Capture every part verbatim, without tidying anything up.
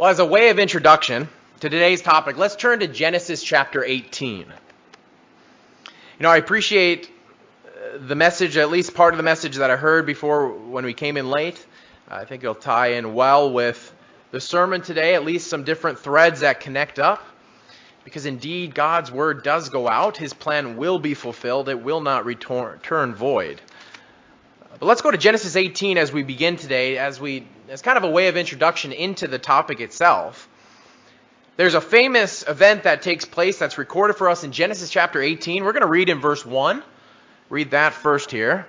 Well, as a way of introduction to today's topic, let's turn to Genesis chapter eighteen. You know, I appreciate the message, at least part of the message that I heard before when we came in late. I think it'll tie in well with the sermon today, at least some different threads that connect up. Because indeed, God's word does go out. His plan will be fulfilled. It will not return, return void. But let's go to Genesis eighteen as we begin today, as we as kind of a way of introduction into the topic itself. There's a famous event that takes place that's recorded for us in Genesis chapter eighteen. We're going to read in verse one. Read that first here.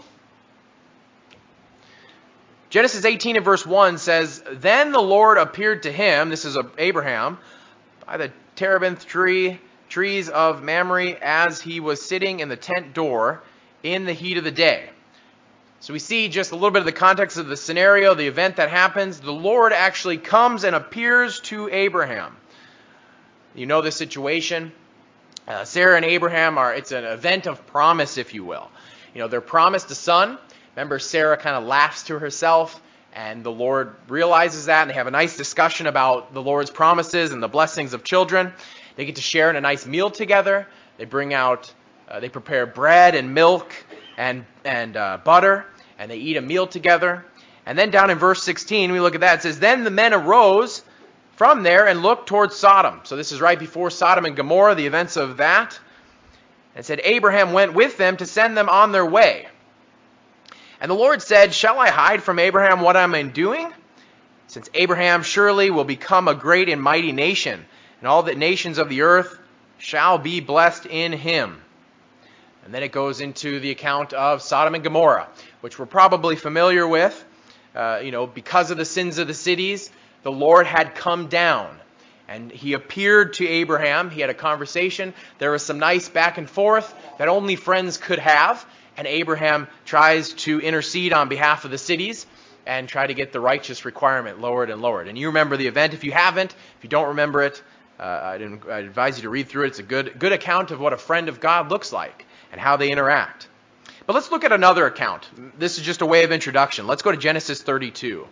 Genesis eighteen and verse one says, "Then the Lord appeared to him," this is Abraham, "by the terebinth tree, trees of Mamre, as he was sitting in the tent door in the heat of the day." So we see just a little bit of the context of the scenario, the event that happens. The Lord actually comes and appears to Abraham. You know the situation. Uh, Sarah and Abraham are, it's an event of promise, if you will. You know, they're promised a son. Remember, Sarah kind of laughs to herself, and the Lord realizes that, and they have a nice discussion about the Lord's promises and the blessings of children. They get to share in a nice meal together. They bring out, uh, they prepare bread and milk and, and uh, butter, and they eat a meal together. And then down in verse sixteen, we look at that. It says, "Then the men arose from there and looked towards Sodom." So this is right before Sodom and Gomorrah, the events of that. And it said, "Abraham went with them to send them on their way. And the Lord said, 'Shall I hide from Abraham what I am doing? Since Abraham surely will become a great and mighty nation, and all the nations of the earth shall be blessed in him.'" And then it goes into the account of Sodom and Gomorrah, which we're probably familiar with. Uh, you know, because of the sins of the cities, the Lord had come down, and he appeared to Abraham. He had a conversation. There was some nice back and forth that only friends could have, and Abraham tries to intercede on behalf of the cities and try to get the righteous requirement lowered and lowered. And you remember the event. If you haven't, if you don't remember it, uh, I advise you to read through it. It's a good, good account of what a friend of God looks like and how they interact. But let's look at another account. This is just a way of introduction. Let's go to Genesis thirty-two.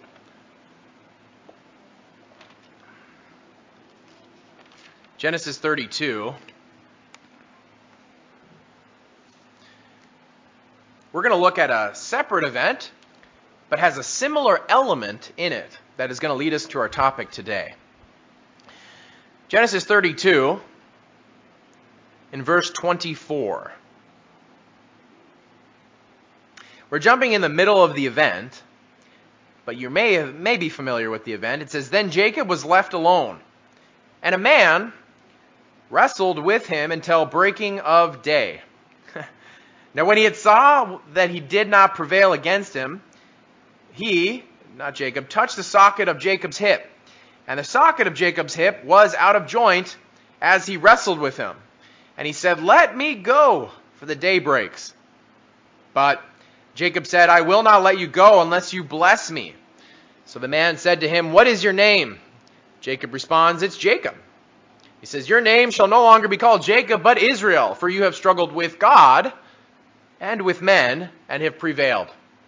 Genesis thirty-two. We're going to look at a separate event, but has a similar element in it that is going to lead us to our topic today. Genesis thirty-two, in verse twenty-four. We're jumping in the middle of the event, but you may, have, may be familiar with the event. It says, "Then Jacob was left alone, and a man wrestled with him until breaking of day. Now when he had saw that he did not prevail against him, he," not Jacob, "touched the socket of Jacob's hip. And the socket of Jacob's hip was out of joint as he wrestled with him. And he said, 'Let me go, for the day breaks.' But Jacob said, 'I will not let you go unless you bless me.' So the man said to him, 'What is your name?' Jacob responds, 'It's Jacob.' He says, 'Your name shall no longer be called Jacob, but Israel, for you have struggled with God and with men, and have prevailed.'"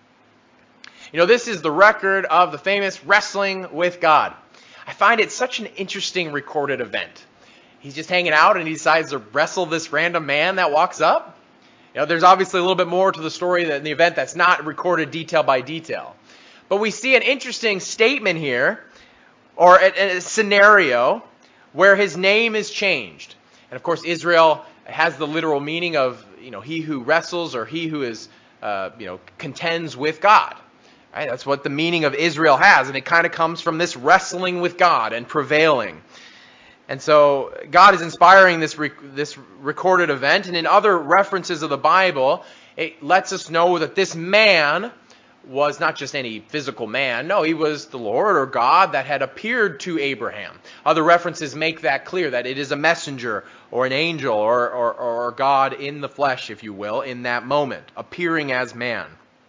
You know, this is the record of the famous wrestling with God. I find it such an interesting recorded event. He's just hanging out and he decides to wrestle this random man that walks up. You know, there's obviously a little bit more to the story than the event that's not recorded detail by detail. But we see an interesting statement here, or a, a scenario, where his name is changed. And of course, Israel has the literal meaning of, you know, he who wrestles, or he who is, uh, you know, contends with God. Right? That's what the meaning of Israel has, and it kind of comes from this wrestling with God and prevailing. And so God is inspiring this rec- this recorded event, and in other references of the Bible, it lets us know that this man was not just any physical man. No, he was the Lord or God that had appeared to Abraham. Other references make that clear, that it is a messenger or an angel or, or, or God in the flesh, if you will, in that moment, appearing as man.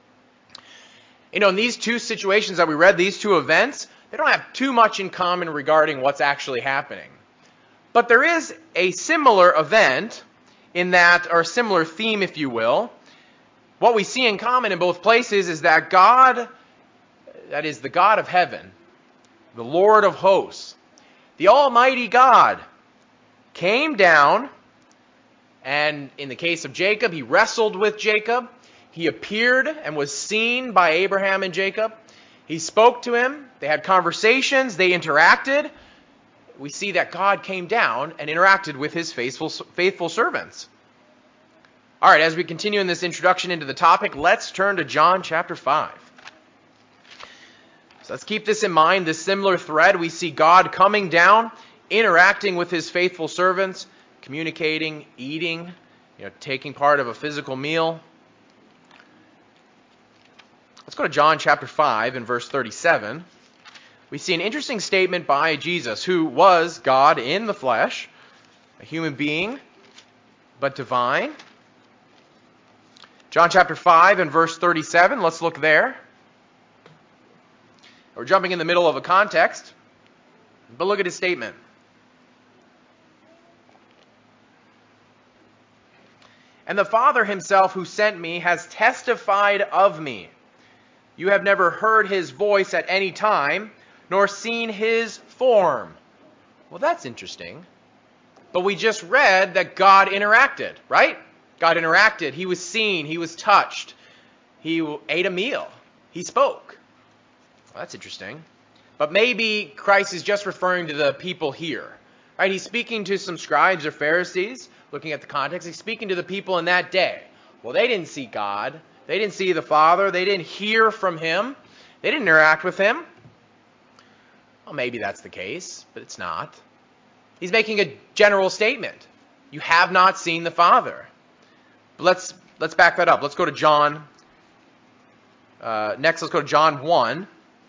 You know, in these two situations that we read, these two events, they don't have too much in common regarding what's actually happening. But there is a similar event in that, or a similar theme, if you will. What we see in common in both places is that God, that is the God of heaven, the Lord of hosts, the Almighty God, came down, and in the case of Jacob, he wrestled with Jacob. He appeared and was seen by Abraham and Jacob. He spoke to him. They had conversations. They interacted. We see that God came down and interacted with his faithful, faithful servants. All right, as we continue in this introduction into the topic, let's turn to John chapter five. So let's keep this in mind, this similar thread. We see God coming down, interacting with his faithful servants, communicating, eating, you know, taking part of a physical meal. Let's go to John chapter five and verse thirty-seven. We see an interesting statement by Jesus, who was God in the flesh, a human being, but divine. John chapter five and verse thirty-seven, let's look there. We're jumping in the middle of a context, but look at his statement. And the Father himself who sent me has testified of me. You have never heard his voice at any time, nor seen his form. Well, that's interesting. But we just read that God interacted, right? God interacted. He was seen. He was touched. He ate a meal. He spoke. Well, that's interesting. But maybe Christ is just referring to the people here, right? He's speaking to some scribes or Pharisees, looking at the context. He's speaking to the people in that day. Well, they didn't see God. They didn't see the Father. They didn't hear from him. They didn't interact with him. Well, maybe that's the case, but it's not. He's making a general statement. You have not seen the Father. But let's let's back that up. Let's go to John. Uh, next, let's go to John one.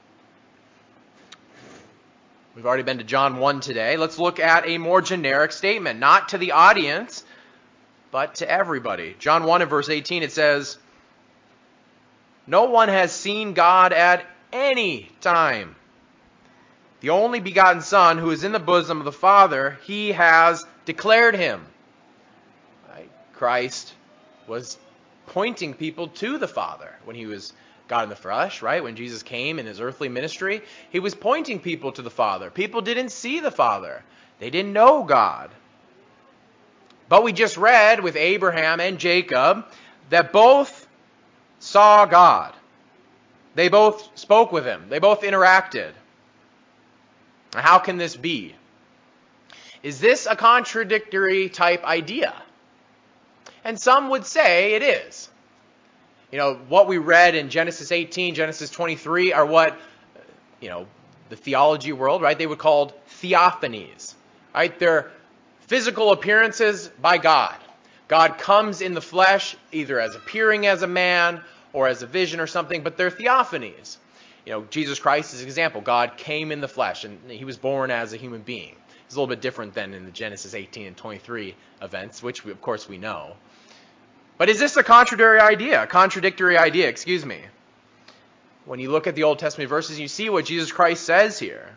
We've already been to John one today. Let's look at a more generic statement, not to the audience, but to everybody. John one and verse eighteen, it says, "No one has seen God at any time. The only begotten Son, who is in the bosom of the Father, he has declared him." Right? Christ was pointing people to the Father when he was God in the flesh, right? When Jesus came in his earthly ministry, he was pointing people to the Father. People didn't see the Father. They didn't know God. But we just read with Abraham and Jacob that both saw God. They both spoke with him. They both interacted. How can this be? Is this a contradictory type idea? And some would say it is. You know, what we read in Genesis eighteen, Genesis twenty-three are what, you know, the theology world, right? They were called theophanies, right? They're physical appearances by God. God comes in the flesh, either as appearing as a man or as a vision or something, but they're theophanies. You know, Jesus Christ is an example. God came in the flesh, and he was born as a human being. It's a little bit different than in the Genesis eighteen and twenty-three events, which we, of course we know. But is this a contradictory idea? A contradictory idea, excuse me. When you look at the Old Testament verses, you see what Jesus Christ says here.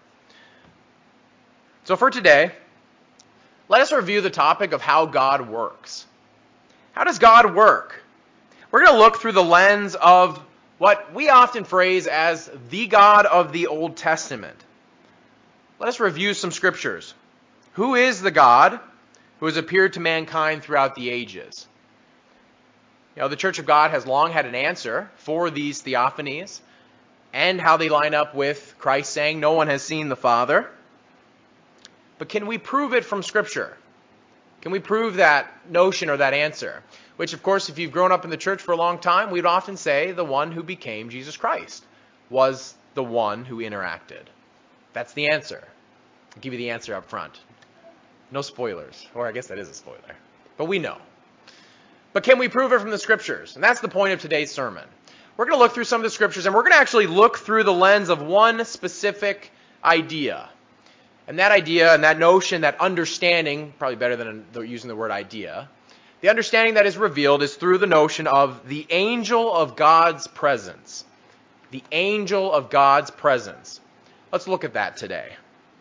So for today, let us review the topic of how God works. How does God work? We're going to look through the lens of what we often phrase as the God of the Old Testament. Let us review some scriptures. Who is the God who has appeared to mankind throughout the ages? You know, the Church of God has long had an answer for these theophanies and how they line up with Christ saying, "No one has seen the Father." But can we prove it from Scripture? Can we prove that notion or that answer? Which, of course, if you've grown up in the church for a long time, we'd often say the one who became Jesus Christ was the one who interacted. That's the answer. I'll give you the answer up front. No spoilers. Or I guess that is a spoiler. But we know. But can we prove it from the Scriptures? And that's the point of today's sermon. We're going to look through some of the Scriptures, and we're going to actually look through the lens of one specific idea. And that idea and that notion, that understanding, probably better than using the word idea, the understanding that is revealed is through the notion of the angel of God's presence. The angel of God's presence. Let's look at that today.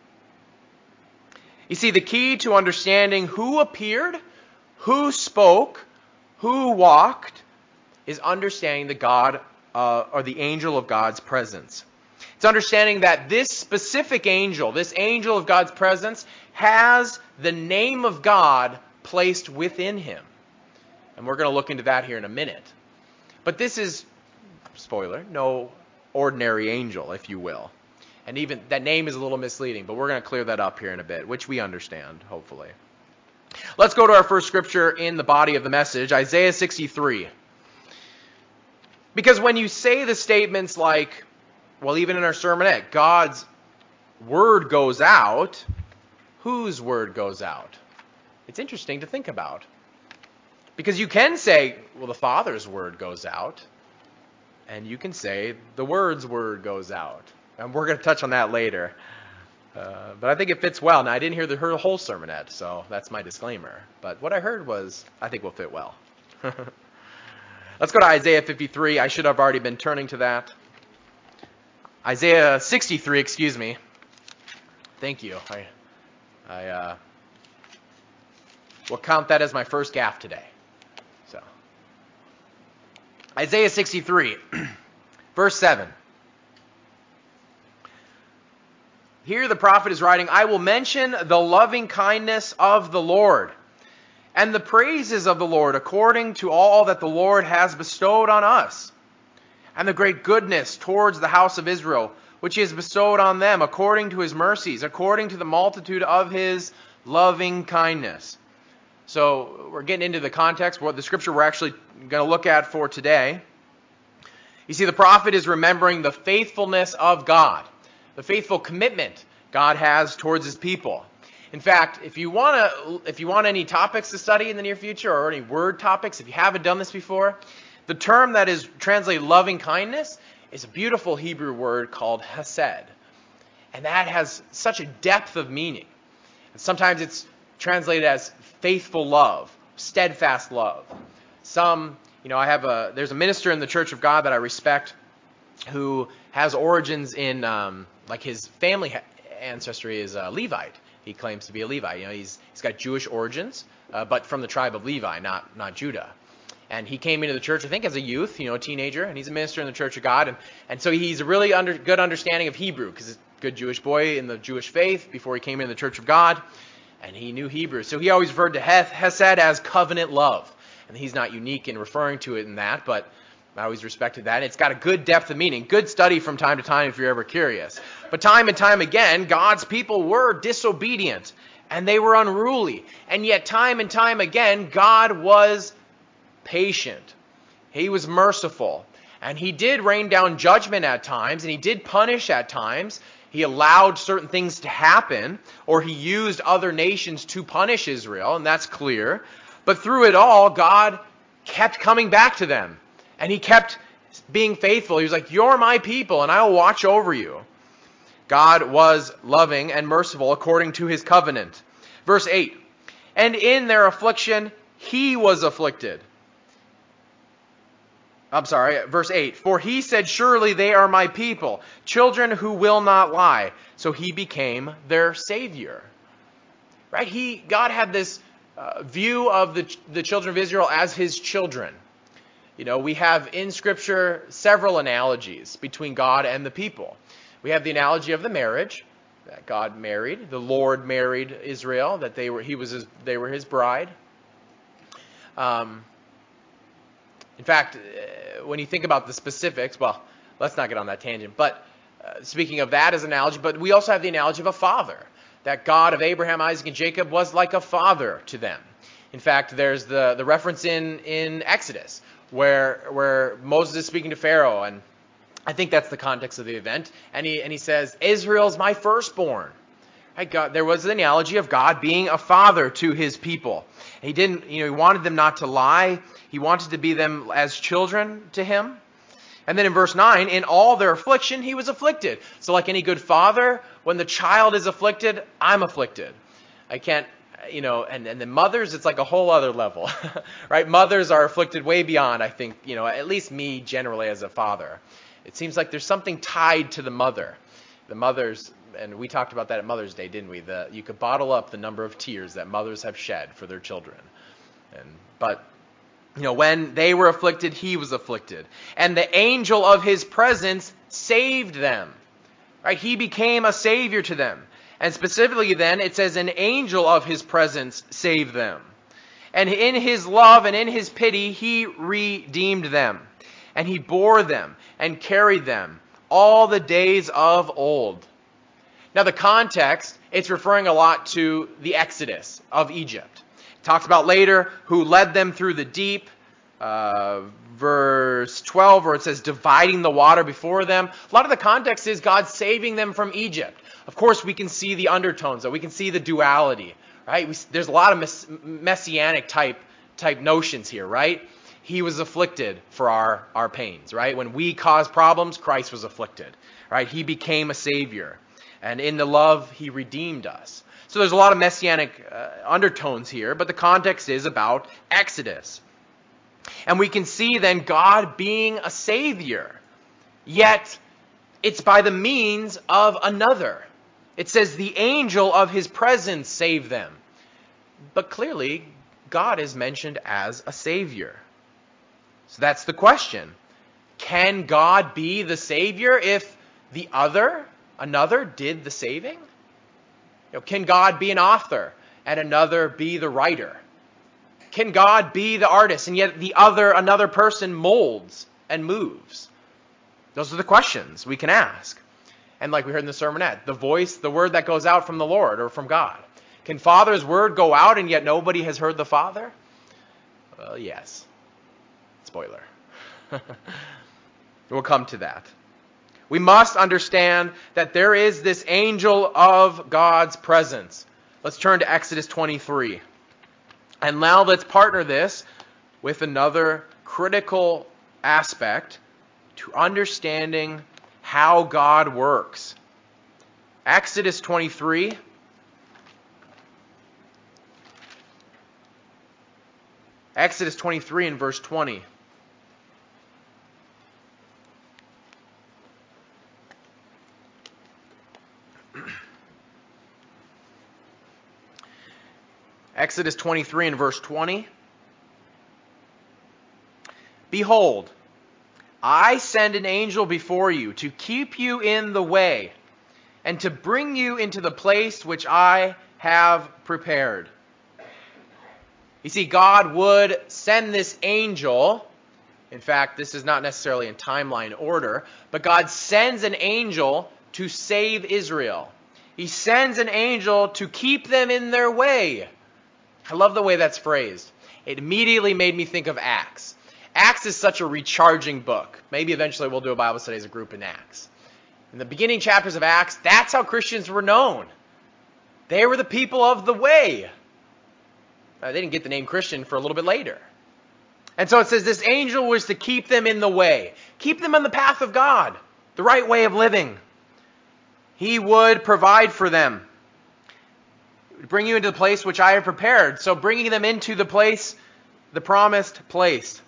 You see, the key to understanding who appeared, who spoke, who walked, is understanding the God uh, or the angel of God's presence. It's understanding that this specific angel, this angel of God's presence, has the name of God placed within him. And we're going to look into that here in a minute. But this is, spoiler, no ordinary angel, if you will. And even that name is a little misleading, but we're going to clear that up here in a bit, which we understand, hopefully. Let's go to our first scripture in the body of the message, Isaiah sixty-three. Because when you say the statements like, well, even in our sermonette, God's word goes out, whose word goes out? It's interesting to think about. Because you can say, well, the Father's word goes out, and you can say the Word's word goes out. And we're going to touch on that later. Uh, but I think it fits well. Now, I didn't hear the her whole sermonette, so that's my disclaimer. But what I heard was, I think will fit well. Let's go to Isaiah fifty-three. I should have already been turning to that. Isaiah sixty-three, excuse me. Thank you. I, I uh, will count that as my first gaffe today. So, Isaiah sixty-three, verse seven. Here the prophet is writing, I will mention the loving kindness of the Lord and the praises of the Lord according to all that the Lord has bestowed on us, and the great goodness towards the house of Israel, which he has bestowed on them according to his mercies, according to the multitude of his loving kindness. So we're getting into the context, what the scripture we're actually going to look at for today. You see, the prophet is remembering the faithfulness of God, the faithful commitment God has towards his people. In fact, if you want to, if you want any topics to study in the near future or any word topics, if you haven't done this before, the term that is translated loving kindness is a beautiful Hebrew word called hesed. And that has such a depth of meaning. And sometimes it's translated as faithful love, steadfast love. Some, you know, I have a, there's a minister in the Church of God that I respect who has origins in, um, like his family ancestry is uh, Levite. He claims to be a Levite. You know, he's he's got Jewish origins, uh, but from the tribe of Levi, not not Judah. And he came into the church, I think, as a youth, you know, a teenager, and he's a minister in the Church of God. And, and so he's a really under, good understanding of Hebrew, because he's a good Jewish boy in the Jewish faith before he came into the Church of God, and he knew Hebrew. So he always referred to Hesed as covenant love. And he's not unique in referring to it in that, but I always respected that. It's got a good depth of meaning. Good study from time to time if you're ever curious. But time and time again, God's people were disobedient, and they were unruly. And yet time and time again, God was patient. He was merciful. And he did rain down judgment at times, and he did punish at times. He allowed certain things to happen, or he used other nations to punish Israel, and that's clear. But through it all, God kept coming back to them. And he kept being faithful. He was like, you're my people, and I will watch over you. God was loving and merciful according to his covenant. Verse eight, and in their affliction, he was afflicted. I'm sorry, verse eight. For he said, surely they are my people, children who will not lie. So he became their Savior. Right? He, God had this uh, view of the, the children of Israel as his children. You know, we have in Scripture several analogies between God and the people. We have the analogy of the marriage, that God married, the Lord married Israel, that they were he was his, they were his bride. Um, in fact, when you think about the specifics, well, let's not get on that tangent. But uh, speaking of that as an analogy, but we also have the analogy of a father, that God of Abraham, Isaac, and Jacob was like a father to them. In fact, there's the, the reference in, in Exodus, where where Moses is speaking to Pharaoh, and I think that's the context of the event, and he and he says, Israel's my firstborn. Right? God, there was the analogy of God being a father to his people. He didn't, you know, he wanted them not to lie. He wanted to be them as children to him. And then in verse nine, in all their affliction, he was afflicted. So like any good father, when the child is afflicted, I'm afflicted. I can't, you know, and, and the mothers, it's like a whole other level, right? Mothers are afflicted way beyond, I think, you know, at least me generally as a father. It seems like there's something tied to the mother. The mothers, and we talked about that at Mother's Day, didn't we? The, you could bottle up the number of tears that mothers have shed for their children. And but, you know, when they were afflicted, he was afflicted. And the angel of his presence saved them. Right? He became a savior to them. And specifically then, it says an angel of his presence saved them. And in his love and in his pity, he redeemed them. And he bore them and carried them all the days of old. Now the context, it's referring a lot to the Exodus of Egypt. It talks about later who led them through the deep. Uh, verse twelve, where it says dividing the water before them. A lot of the context is God saving them from Egypt. Of course, we can see the undertones, though. We can see the duality, right? We, there's a lot of mess, messianic type type notions here, right? He was afflicted for our, our pains, right? When we caused problems, Christ was afflicted, right? He became a savior. And in the love, he redeemed us. So there's a lot of messianic uh, undertones here, but the context is about Exodus. And we can see then God being a savior, yet it's by the means of another. It says the angel of his presence saved them. But clearly, God is mentioned as a savior. So that's the question. Can God be the savior if the other, another, did the saving? You know, can God be an author and another be the writer? Can God be the artist and yet the other, another person molds and moves? Those are the questions we can ask. And like we heard in the sermonette, the voice, the word that goes out from the Lord or from God. Can Father's word go out and yet nobody has heard the Father? Well, yes. Spoiler. We'll come to that. We must understand that there is this angel of God's presence. Let's turn to Exodus twenty-three. And now let's partner this with another critical aspect to understanding how God works. Exodus twenty-three. Exodus twenty-three and verse twenty. Exodus twenty-three and verse twenty. Behold, I send an angel before you to keep you in the way and to bring you into the place which I have prepared. You see, God would send this angel. In fact, this is not necessarily in timeline order, but God sends an angel to save Israel. He sends an angel to keep them in their way. I love the way that's phrased. It immediately made me think of Acts. Acts is such a recharging book. Maybe eventually we'll do a Bible study as a group in Acts. In the beginning chapters of Acts, that's how Christians were known. They were the people of the way. Now, they didn't get the name Christian for a little bit later. And so it says this angel was to keep them in the way. Keep them on the path of God, the right way of living. He would provide for them. Bring you into the place which I have prepared. So bringing them into the place, the promised place.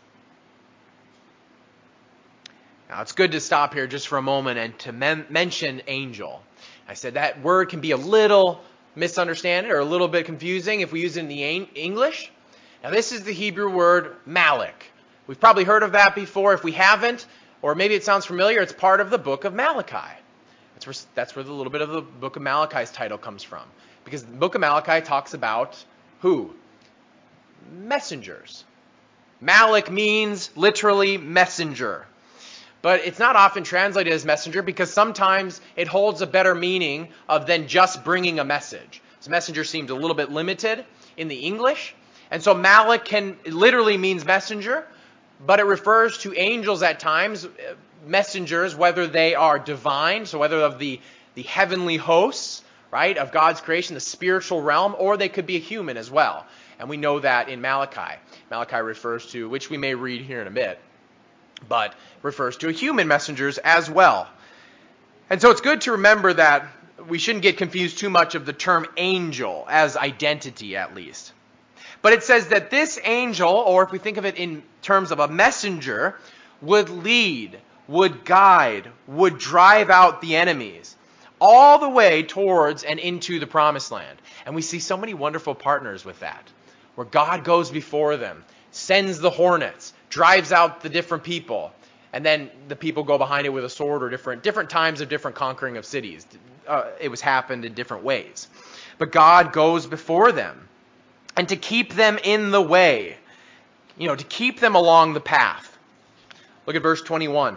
Now it's good to stop here just for a moment and to men- mention angel. I said that word can be a little misunderstood or a little bit confusing if we use it in the English. Now this is the Hebrew word Malach. We've probably heard of that before. If we haven't, or maybe it sounds familiar, it's part of the book of Malachi. That's where, that's where the little bit of the book of Malachi's title comes from. Because the book of Malachi talks about who? Messengers. Malach means literally messenger. But it's not often translated as messenger because sometimes it holds a better meaning of than just bringing a message. So messenger seemed a little bit limited in the English. And so Malach can literally means messenger, but it refers to angels at times, messengers, whether they are divine, so whether of the, the heavenly hosts, right, of God's creation, the spiritual realm, or they could be a human as well. And we know that in Malachi. Malachi refers to, which we may read here in a bit, but refers to human messengers as well. And so it's good to remember that we shouldn't get confused too much of the term angel as identity, at least. But it says that this angel, or if we think of it in terms of a messenger, would lead, would guide, would drive out the enemies all the way towards and into the promised land. And we see so many wonderful partners with that, where God goes before them, sends the hornets, drives out the different people, And then the people go behind it with a sword, or different different times of different conquering of cities. Uh, it was happened in different ways. But God goes before them. And to keep them in the way, you know, to keep them along the path. Look at verse twenty-one.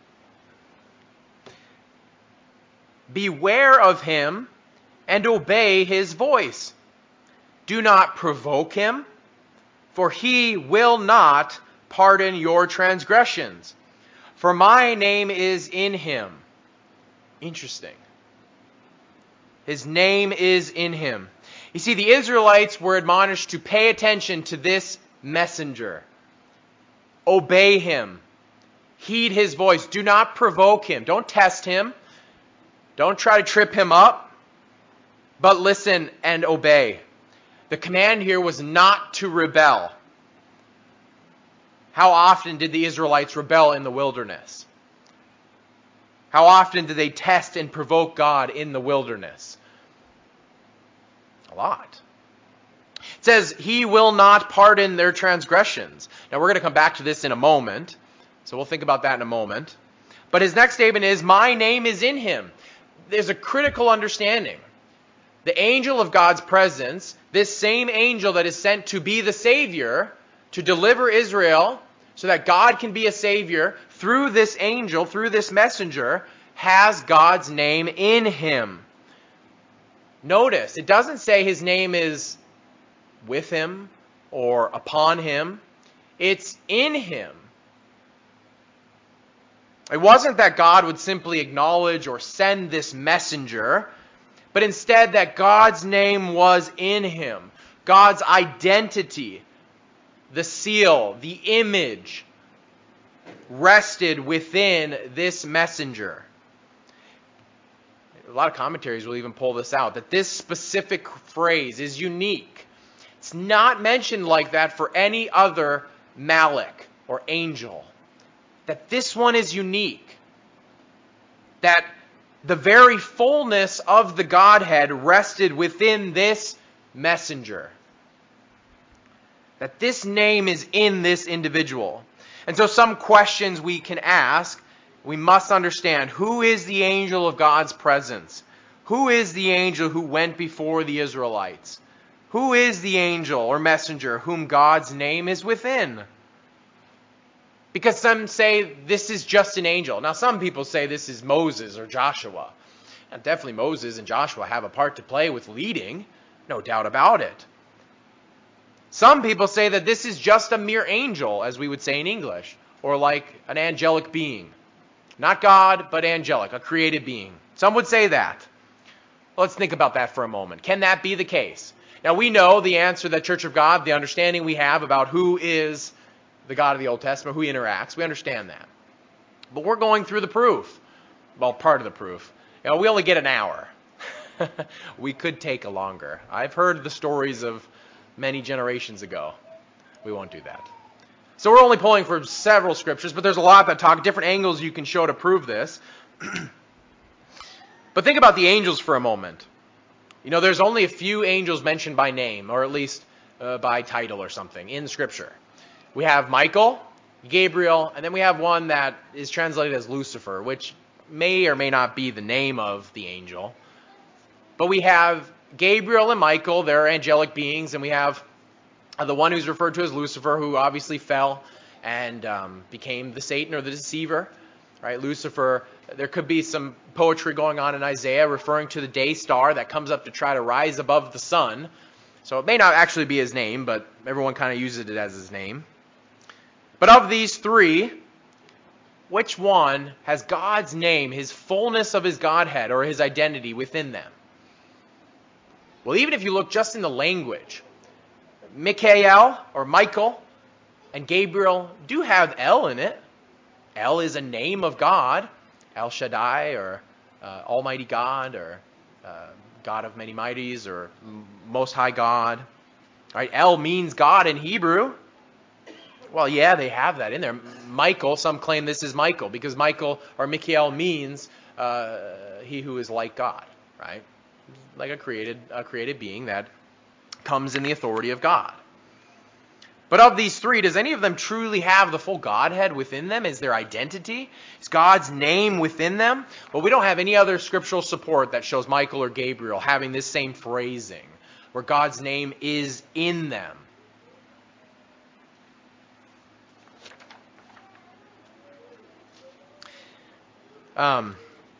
Beware of him and obey his voice. Do not provoke him, for he will not pardon your transgressions. For my name is in him. Interesting. His name is in him. You see, the Israelites were admonished to pay attention to this messenger. Obey him. Heed his voice. Do not provoke him. Don't test him. Don't try to trip him up. But listen and obey. The command here was not to rebel. How often did the Israelites rebel in the wilderness? How often did they test and provoke God in the wilderness? A lot. It says, he will not pardon their transgressions. Now we're going to come back to this in a moment, so we'll think about that in a moment. But his next statement is, my name is in him. There's a critical understanding. The angel of God's presence, this same angel that is sent to be the Savior, to deliver Israel so that God can be a Savior through this angel, through this messenger, has God's name in him. Notice, it doesn't say his name is with him or upon him. It's in him. It wasn't that God would simply acknowledge or send this messenger, but instead that God's name was in him. God's identity, the seal, the image, rested within this messenger. A lot of commentaries will even pull this out, that this specific phrase is unique. It's not mentioned like that for any other Malach or angel. That this one is unique. That the very fullness of the Godhead rested within this messenger. That this name is in this individual. And so some questions we can ask, we must understand, who is the angel of God's presence? Who is the angel who went before the Israelites? Who is the angel or messenger whom God's name is within? Because some say this is just an angel. Now some people say this is Moses or Joshua. And definitely Moses and Joshua have a part to play with leading, no doubt about it. Some people say that this is just a mere angel, as we would say in English, or like an angelic being. Not God, but angelic, a created being. Some would say that. Let's think about that for a moment. Can that be the case? Now we know the answer that Church of God, the understanding we have about who is the God of the Old Testament, who he interacts. We understand that. But we're going through the proof. Well, part of the proof. You know, we only get an hour. We could take a longer. I've heard the stories of many generations ago. We won't do that. So we're only pulling from several scriptures, but there's a lot that talk, different angles you can show to prove this. But think about the angels for a moment. You know, there's only a few angels mentioned by name, or at least uh, by title or something, in Scripture. We have Michael, Gabriel, and then we have one that is translated as Lucifer, which may or may not be the name of the angel. But we have Gabriel and Michael, they're angelic beings, and we have the one who's referred to as Lucifer, who obviously fell and um, became the Satan or the deceiver. Right? Lucifer, there could be some poetry going on in Isaiah referring to the day star that comes up to try to rise above the sun. So it may not actually be his name, but everyone kind of uses it as his name. But of these three, which one has God's name, his fullness of his Godhead or his identity within them? Well, even if you look just in the language, Michael or Michael and Gabriel do have El in it. El is a name of God, El Shaddai or uh, Almighty God or uh, God of many mighties or Most High God. All right, El means God in Hebrew. Well, yeah, they have that in there. Michael, some claim this is Michael because Michael or Michael means uh, he who is like God, right? Like a created, a created being that comes in the authority of God. But of these three, does any of them truly have the full Godhead within them? Is their identity? Is God's name within them? Well, we don't have any other scriptural support that shows Michael or Gabriel having this same phrasing, where God's name is in them. Um,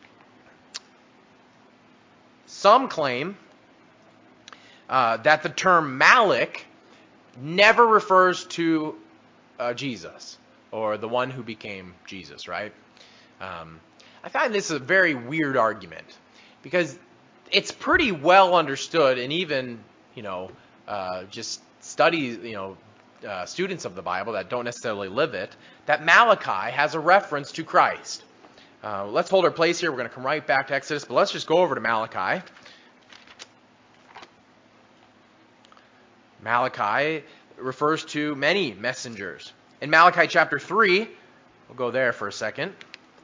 some claim uh, that the term Malach never refers to uh, Jesus, or the one who became Jesus, right? Um, I find this a very weird argument, because it's pretty well understood, and even, you know, uh, just study, you know, uh, students of the Bible that don't necessarily live it, that Malachi has a reference to Christ. Uh, let's hold our place here. We're going to come right back to Exodus, but let's just go over to Malachi. Malachi refers to many messengers. In Malachi chapter three, we'll go there for a second.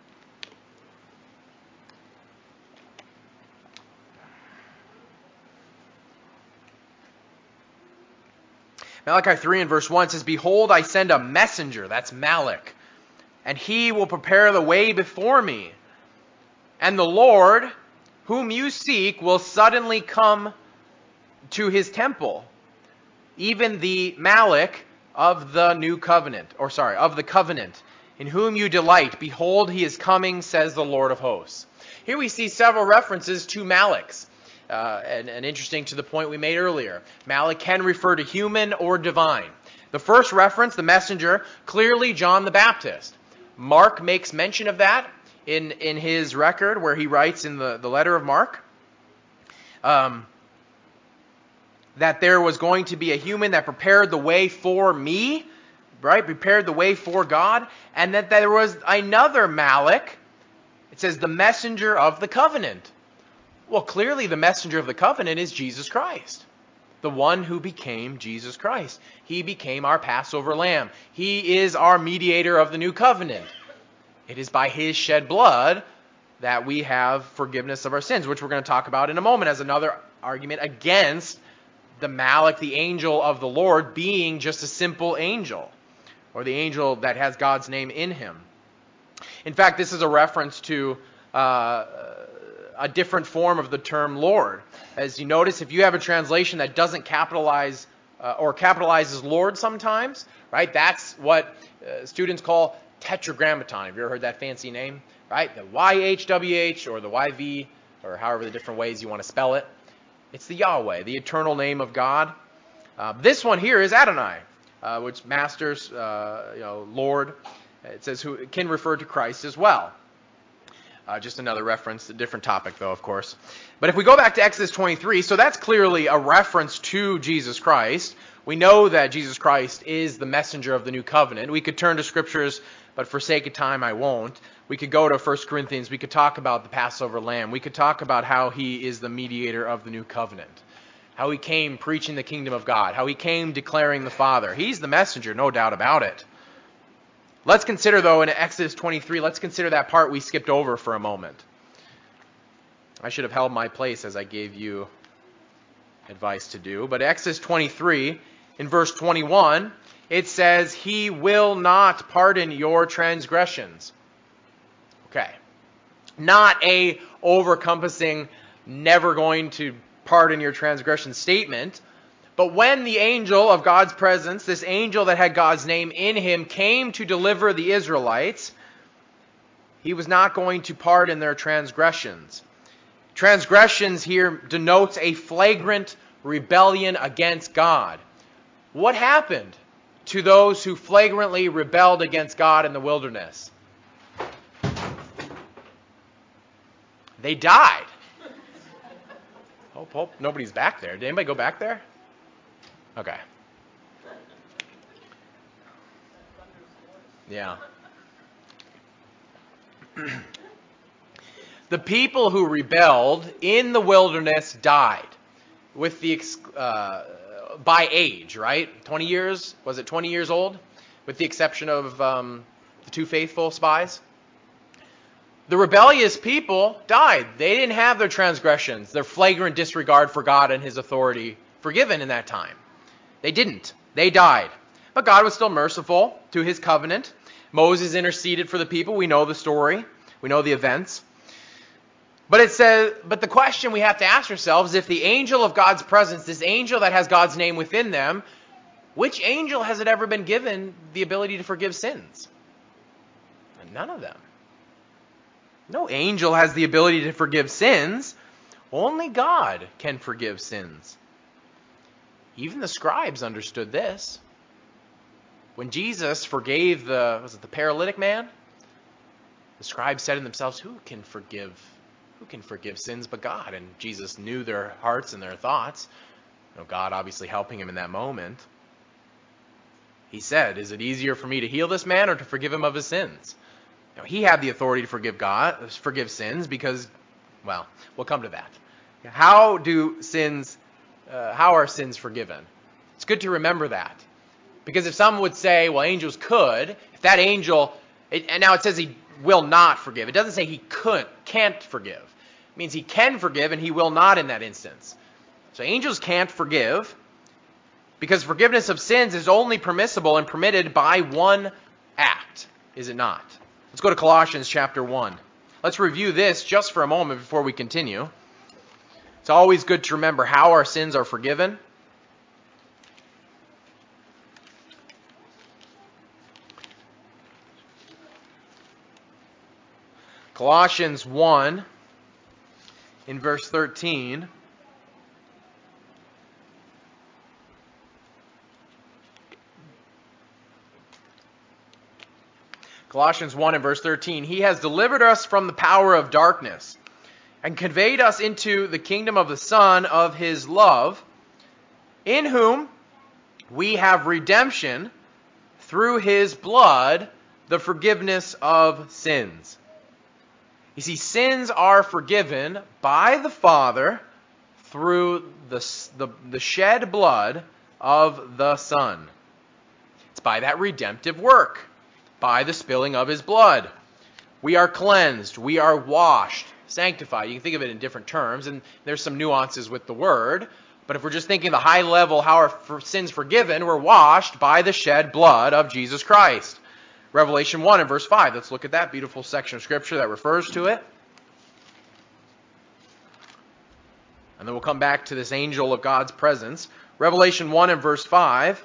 Malachi three and verse one says, "Behold, I send a messenger," that's Malach, "and he will prepare the way before me. And the Lord, whom you seek, will suddenly come to his temple, even the Malach of the new covenant," or sorry, of the covenant, "in whom you delight. Behold, he is coming, says the Lord of hosts." Here we see several references to Malachs. Uh, and, and interesting to the point we made earlier. Malach can refer to human or divine. The first reference, the messenger, clearly John the Baptist. Mark makes mention of that in, in his record, where he writes in the, the letter of Mark um, that there was going to be a human that prepared the way for me, right? Prepared the way for God. And that there was another Malach. It says the messenger of the covenant. Well, clearly the messenger of the covenant is Jesus Christ, the one who became Jesus Christ. He became our Passover lamb. He is our mediator of the new covenant. It is by his shed blood that we have forgiveness of our sins, which we're going to talk about in a moment as another argument against the Malach, the angel of the Lord, being just a simple angel, or the angel that has God's name in him. In fact, this is a reference to uh, a different form of the term Lord. As you notice, if you have a translation that doesn't capitalize uh, or capitalizes Lord sometimes, right? That's what uh, students call tetragrammaton. Have you ever heard that fancy name? Right? The Y H W H or the Y V, or however the different ways you want to spell it. It's the Yahweh, the eternal name of God. Uh, this one here is Adonai, uh, which masters, uh, you know, Lord. It says who it can refer to Christ as well. Uh, just another reference, a different topic though, of course. But if we go back to Exodus twenty-three, so that's clearly a reference to Jesus Christ. We know that Jesus Christ is the messenger of the new covenant. We could turn to scriptures, but for sake of time, I won't. We could go to First Corinthians. We could talk about the Passover lamb. We could talk about how he is the mediator of the new covenant. How he came preaching the kingdom of God. How he came declaring the Father. He's the messenger, no doubt about it. Let's consider, though, in Exodus twenty-three, let's consider that part we skipped over for a moment. I should have held my place as I gave you advice to do. But Exodus twenty-three, in verse twenty-one, it says, "He will not pardon your transgressions." Okay. Not a over-compassing, never going to pardon your transgression statement. But when the angel of God's presence, this angel that had God's name in him, came to deliver the Israelites, he was not going to pardon their transgressions. Transgressions here denotes a flagrant rebellion against God. What happened to those who flagrantly rebelled against God in the wilderness? They died. Hope, hope nobody's back there. Did anybody go back there? Okay. Yeah. The people who rebelled in the wilderness died with the uh, by age, right? twenty years? Was it twenty years old? With the exception of um, the two faithful spies. The rebellious people died. They didn't have their transgressions, their flagrant disregard for God and his authority forgiven in that time. They didn't. They died. But God was still merciful to his covenant. Moses interceded for the people. We know the story. We know the events. But it says, but the question we have to ask ourselves, if the angel of God's presence, this angel that has God's name within them, which angel has it ever been given the ability to forgive sins? None of them. No angel has the ability to forgive sins. Only God can forgive sins. Even the scribes understood this. When Jesus forgave the, was it the paralytic man? The scribes said to themselves, who can forgive, who can forgive sins but God? And Jesus knew their hearts and their thoughts. You know, God obviously helping him in that moment. He said, is it easier for me to heal this man or to forgive him of his sins? Now, he had the authority to forgive God, forgive sins because, well, we'll come to that. How do sins, uh, how are sins forgiven? It's good to remember that. Because if someone would say, well, angels could, if that angel, it, and now it says he will not forgive. It doesn't say he could, can't forgive. It means he can forgive and he will not in that instance. So angels can't forgive because forgiveness of sins is only permissible and permitted by one act, is it not? Let's go to Colossians chapter one. Let's review this just for a moment before we continue. It's always good to remember how our sins are forgiven. Colossians one, in verse thirteen. Colossians one and verse thirteen, he has delivered us from the power of darkness and conveyed us into the kingdom of the Son of his love, in whom we have redemption through his blood, the forgiveness of sins. You see, sins are forgiven by the Father through the, the, the shed blood of the Son. It's by that redemptive work. By the spilling of his blood. We are cleansed. We are washed. Sanctified. You can think of it in different terms, and there's some nuances with the word. But if we're just thinking the high level, how are for sins forgiven, we're washed by the shed blood of Jesus Christ. Revelation one and verse five. Let's look at that beautiful section of Scripture that refers to it. And then we'll come back to this angel of God's presence. Revelation one and verse five.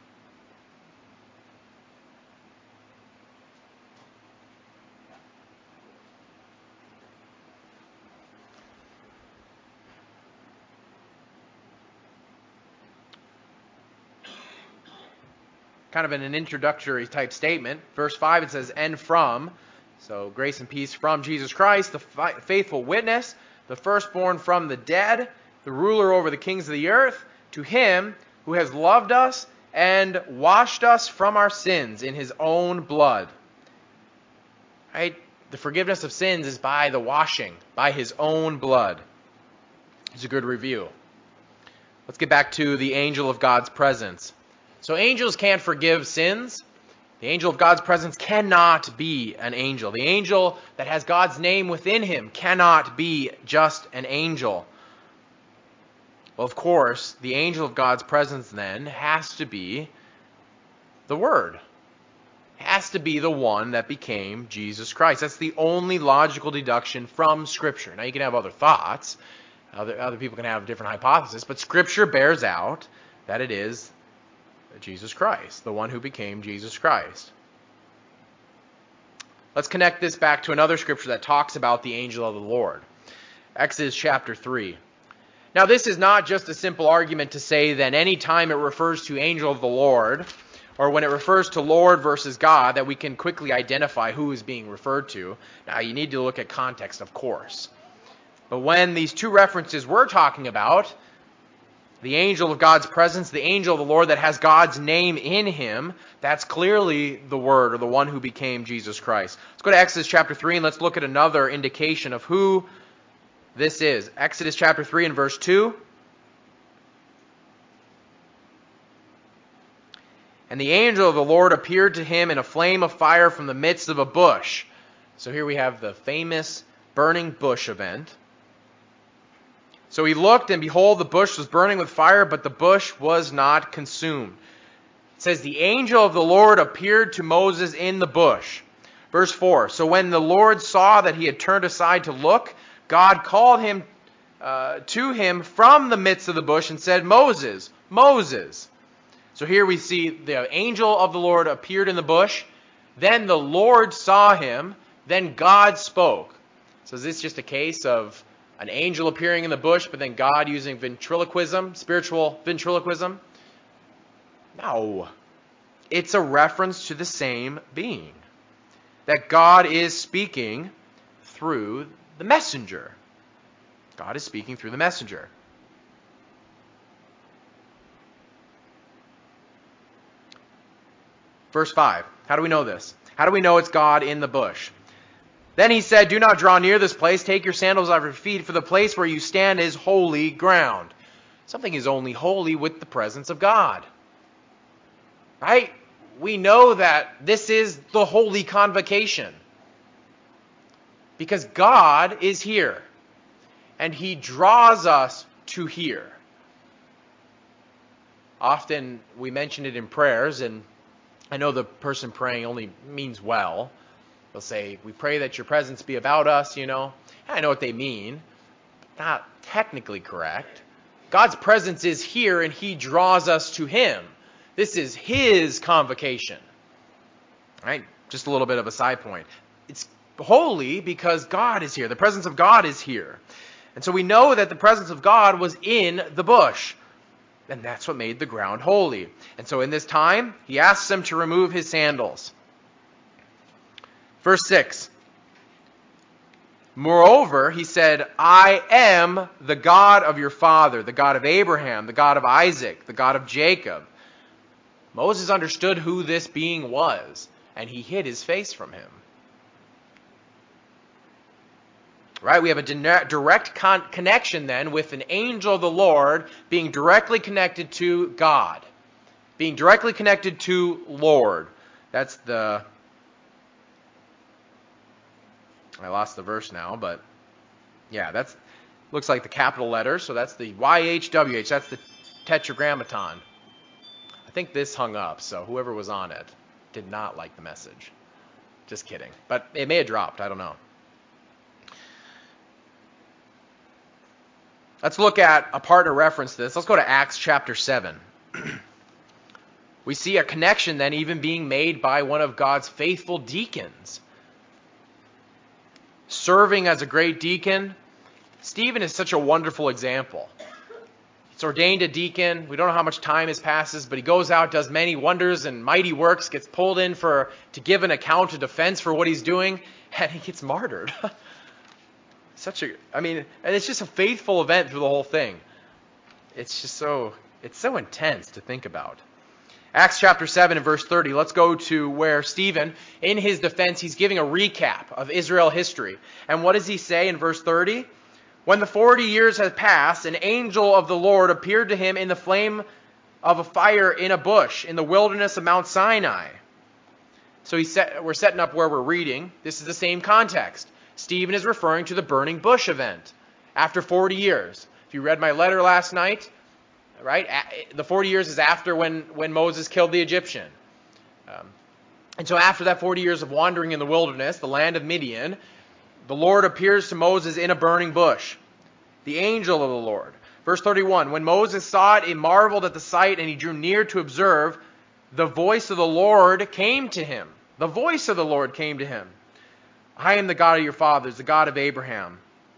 Kind of in an introductory type statement. Verse five, it says, and from, so grace and peace from Jesus Christ, the fi- faithful witness, the firstborn from the dead, the ruler over the kings of the earth, to him who has loved us and washed us from our sins in his own blood. Right? The forgiveness of sins is by the washing, by his own blood. It's a good review. Let's get back to the angel of God's presence. So angels can't forgive sins. The angel of God's presence cannot be an angel. The angel that has God's name within him cannot be just an angel. Well, of course, the angel of God's presence then has to be the Word. Has to be the one that became Jesus Christ. That's the only logical deduction from Scripture. Now, you can have other thoughts. Other, other people can have different hypotheses. But Scripture bears out that it is Jesus Christ, the one who became Jesus Christ. Let's connect this back to another scripture that talks about the angel of the Lord. Exodus chapter three. Now this is not just a simple argument to say that any time it refers to angel of the Lord, or when it refers to Lord versus God, that we can quickly identify who is being referred to. Now you need to look at context, of course. But when these two references we're talking about, the angel of God's presence, the angel of the Lord that has God's name in him, that's clearly the Word, or the one who became Jesus Christ. Let's go to Exodus chapter three and let's look at another indication of who this is. Exodus chapter three and verse two. And the angel of the Lord appeared to him in a flame of fire from the midst of a bush. So here we have the famous burning bush event. So he looked, and behold, the bush was burning with fire, but the bush was not consumed. It says, the angel of the Lord appeared to Moses in the bush. Verse four, so when the Lord saw that he had turned aside to look, God called him uh, to him from the midst of the bush and said, Moses, Moses. So here we see the angel of the Lord appeared in the bush. Then the Lord saw him. Then God spoke. So is this just a case of an angel appearing in the bush, but then God using ventriloquism, spiritual ventriloquism? No. It's a reference to the same being. That God is speaking through the messenger. God is speaking through the messenger. Verse five. How do we know this? How do we know it's God in the bush? Then he said, do not draw near this place. Take your sandals off your feet, for the place where you stand is holy ground. Something is only holy with the presence of God. Right? We know that this is the holy convocation. Because God is here. And he draws us to here. Often we mention it in prayers, and I know the person praying only means well. They'll say, we pray that your presence be about us, you know. And I know what they mean. Not technically correct. God's presence is here and he draws us to him. This is his convocation. Right? Just a little bit of a side point. It's holy because God is here. The presence of God is here. And so we know that the presence of God was in the bush. And that's what made the ground holy. And so in this time, he asks them to remove his sandals. Verse six. Moreover, he said, I am the God of your father, the God of Abraham, the God of Isaac, the God of Jacob. Moses understood who this being was, and he hid his face from him. Right? We have a direct con- connection then with an angel of the Lord being directly connected to God. Being directly connected to Lord. That's the... I lost the verse now, but yeah, that's looks like the capital letters. So that's the Y H W H. That's the Tetragrammaton. I think this hung up, so whoever was on it did not like the message. Just kidding. But it may have dropped. I don't know. Let's look at a partner reference to this. Let's go to Acts chapter seven. We see a connection then even being made by one of God's faithful deacons. Serving as a great deacon. Stephen is such a wonderful example. He's ordained a deacon. We don't know how much time has passes, but he goes out, does many wonders and mighty works, gets pulled in for to give an account, a defense for what he's doing, and he gets martyred. Such a, I mean, and it's just a faithful event through the whole thing. It's just so, it's so intense to think about. Acts chapter seven and verse thirty. Let's go to where Stephen, in his defense, he's giving a recap of Israel history. And what does he say in verse thirty? When the forty years had passed, an angel of the Lord appeared to him in the flame of a fire in a bush in the wilderness of Mount Sinai. So he set, we're setting up where we're reading. This is the same context. Stephen is referring to the burning bush event after forty years. If you read my letter last night, right, the forty years is after when, when Moses killed the Egyptian. Um, and so after that forty years of wandering in the wilderness, the land of Midian, the Lord appears to Moses in a burning bush, the angel of the Lord. Verse thirty-one, when Moses saw it, he marveled at the sight, and he drew near to observe. The voice of the Lord came to him. The voice of the Lord came to him. I am the God of your fathers, the God of Abraham.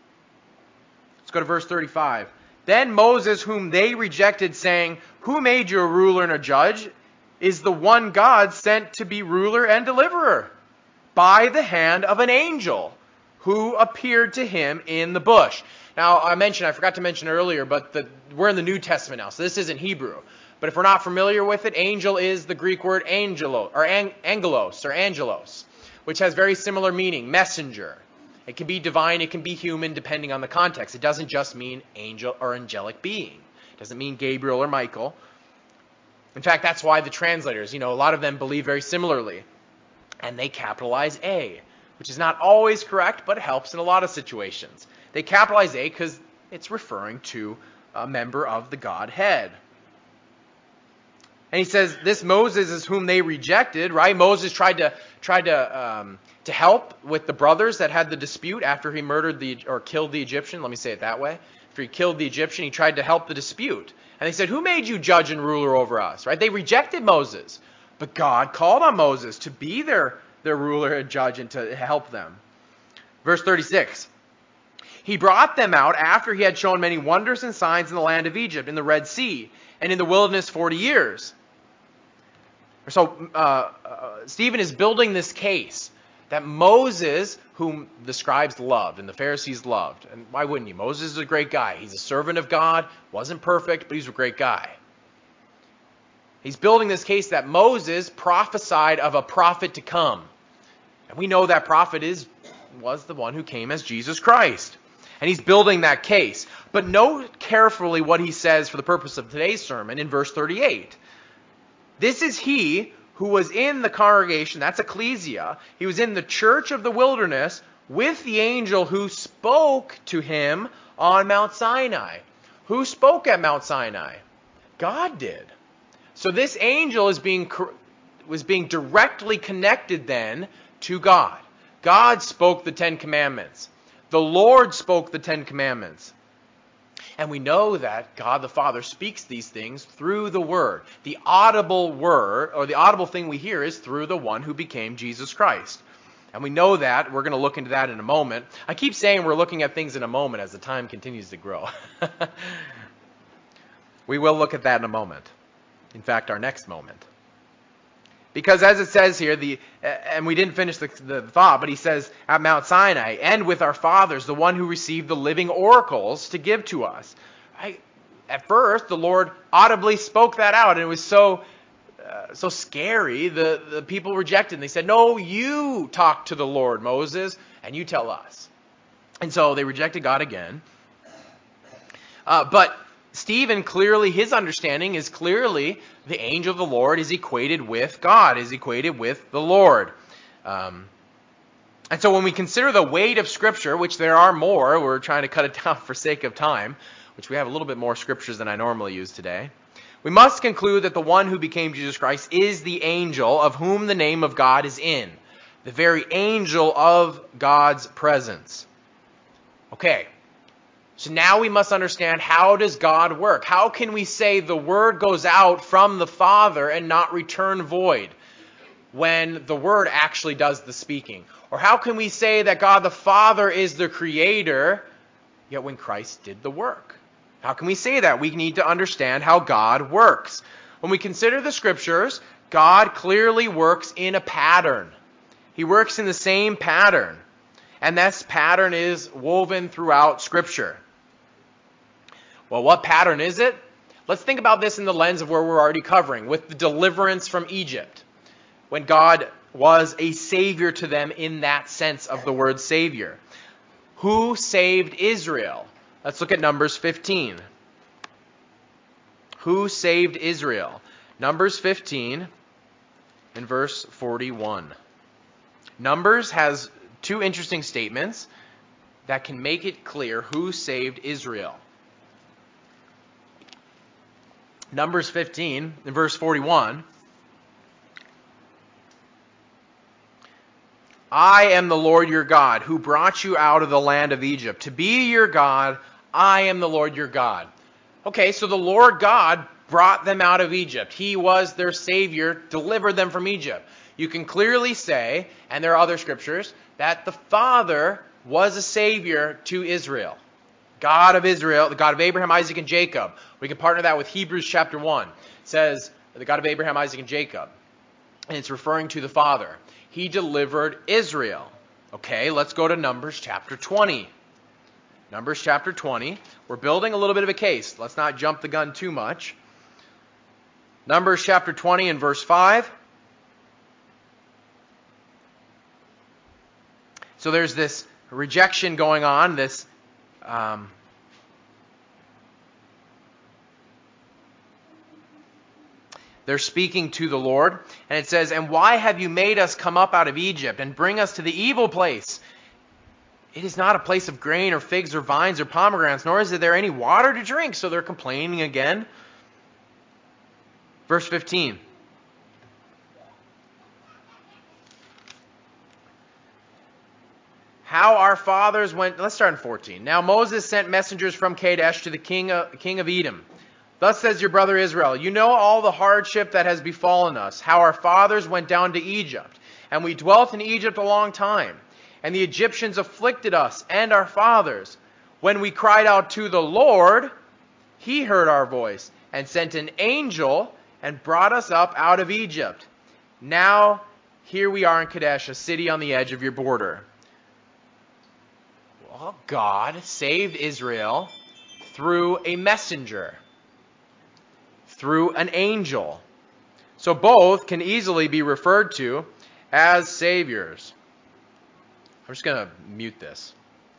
Let's go to verse thirty-five. Then Moses, whom they rejected, saying, who made you a ruler and a judge, is the one God sent to be ruler and deliverer, by the hand of an angel, who appeared to him in the bush. Now, I mentioned, I forgot to mention earlier, but the, we're in the New Testament now, so this isn't Hebrew. But if we're not familiar with it, angel is the Greek word angelo, or ang, angelos, or angelos, which has very similar meaning, messenger. It can be divine, it can be human, depending on the context. It doesn't just mean angel or angelic being. It doesn't mean Gabriel or Michael. In fact, that's why the translators, you know, a lot of them believe very similarly. And they capitalize A, which is not always correct, but helps in a lot of situations. They capitalize A because it's referring to a member of the Godhead. And he says, this Moses is whom they rejected, right? Moses tried to tried to um, to help with the brothers that had the dispute after he murdered the or killed the Egyptian. Let me say it that way. After he killed the Egyptian, he tried to help the dispute. And they said, who made you judge and ruler over us? Right? They rejected Moses. But God called on Moses to be their, their ruler and judge and to help them. Verse thirty-six. He brought them out after he had shown many wonders and signs in the land of Egypt, in the Red Sea, and in the wilderness forty years. So uh, uh, Stephen is building this case that Moses, whom the scribes loved and the Pharisees loved, and why wouldn't you? Moses is a great guy. He's a servant of God, wasn't perfect, but he's a great guy. He's building this case that Moses prophesied of a prophet to come. And we know that prophet is was the one who came as Jesus Christ. And he's building that case. But note carefully what he says for the purpose of today's sermon in verse thirty-eight. This is he who was in the congregation, that's ecclesia. He was in the church of the wilderness with the angel who spoke to him on Mount Sinai. Who spoke at Mount Sinai? God did. So this angel is being was being directly connected then to God. God spoke the Ten Commandments. The Lord spoke the Ten Commandments. And we know that God the Father speaks these things through the Word. The audible word, or the audible thing we hear, is through the one who became Jesus Christ. And we know that. We're going to look into that in a moment. I keep saying we're looking at things in a moment as the time continues to grow. We will look at that in a moment. In fact, our next moment. Because as it says here, the and we didn't finish the, the thought, but he says, at Mount Sinai, and with our fathers, the one who received the living oracles to give to us. Right? At first, the Lord audibly spoke that out, and it was so uh, so scary. The, the people rejected, and they said, no, you talk to the Lord, Moses, and you tell us. And so they rejected God again. Uh, but Stephen, clearly, his understanding is clearly the angel of the Lord is equated with God, is equated with the Lord. Um, and so when we consider the weight of Scripture, which there are more, we're trying to cut it down for sake of time, which we have a little bit more Scriptures than I normally use today, we must conclude that the one who became Jesus Christ is the angel of whom the name of God is in, the very angel of God's presence. Okay. So now we must understand, how does God work? How can we say the word goes out from the Father and not return void when the word actually does the speaking? Or how can we say that God the Father is the creator, yet when Christ did the work? How can we say that? We need to understand how God works. When we consider the Scriptures, God clearly works in a pattern. He works in the same pattern. And this pattern is woven throughout Scripture. Well, what pattern is it? Let's think about this in the lens of where we're already covering, with the deliverance from Egypt, when God was a savior to them in that sense of the word savior. Who saved Israel? Let's look at Numbers fifteen. Who saved Israel? Numbers fifteen in verse forty-one. Numbers has two interesting statements that can make it clear who saved Israel. Numbers fifteen, in verse forty-one. I am the Lord your God, who brought you out of the land of Egypt. To be your God, I am the Lord your God. Okay, so the Lord God brought them out of Egypt. He was their Savior, delivered them from Egypt. You can clearly say, and there are other scriptures, that the Father was a Savior to Israel. God of Israel, the God of Abraham, Isaac, and Jacob. We can partner that with Hebrews chapter one. It says, the God of Abraham, Isaac, and Jacob. And it's referring to the Father. He delivered Israel. Okay, let's go to Numbers chapter twenty. Numbers chapter twenty. We're building a little bit of a case. Let's not jump the gun too much. Numbers chapter twenty and verse five. So there's this rejection going on, this um, they're speaking to the Lord, and it says, and why have you made us come up out of Egypt and bring us to the evil place? It is not a place of grain or figs or vines or pomegranates, nor is there any water to drink. So they're complaining again. Verse fifteen. How our fathers went, let's start in fourteen. Now Moses sent messengers from Kadesh to the king of, king of Edom. Thus says your brother Israel, you know all the hardship that has befallen us, how our fathers went down to Egypt, and we dwelt in Egypt a long time. And the Egyptians afflicted us and our fathers. When we cried out to the Lord, he heard our voice, and sent an angel, and brought us up out of Egypt. Now here we are in Kadesh, a city on the edge of your border. Well, God saved Israel through a messenger, through an angel. So both can easily be referred to as saviors. I'm just going to mute this.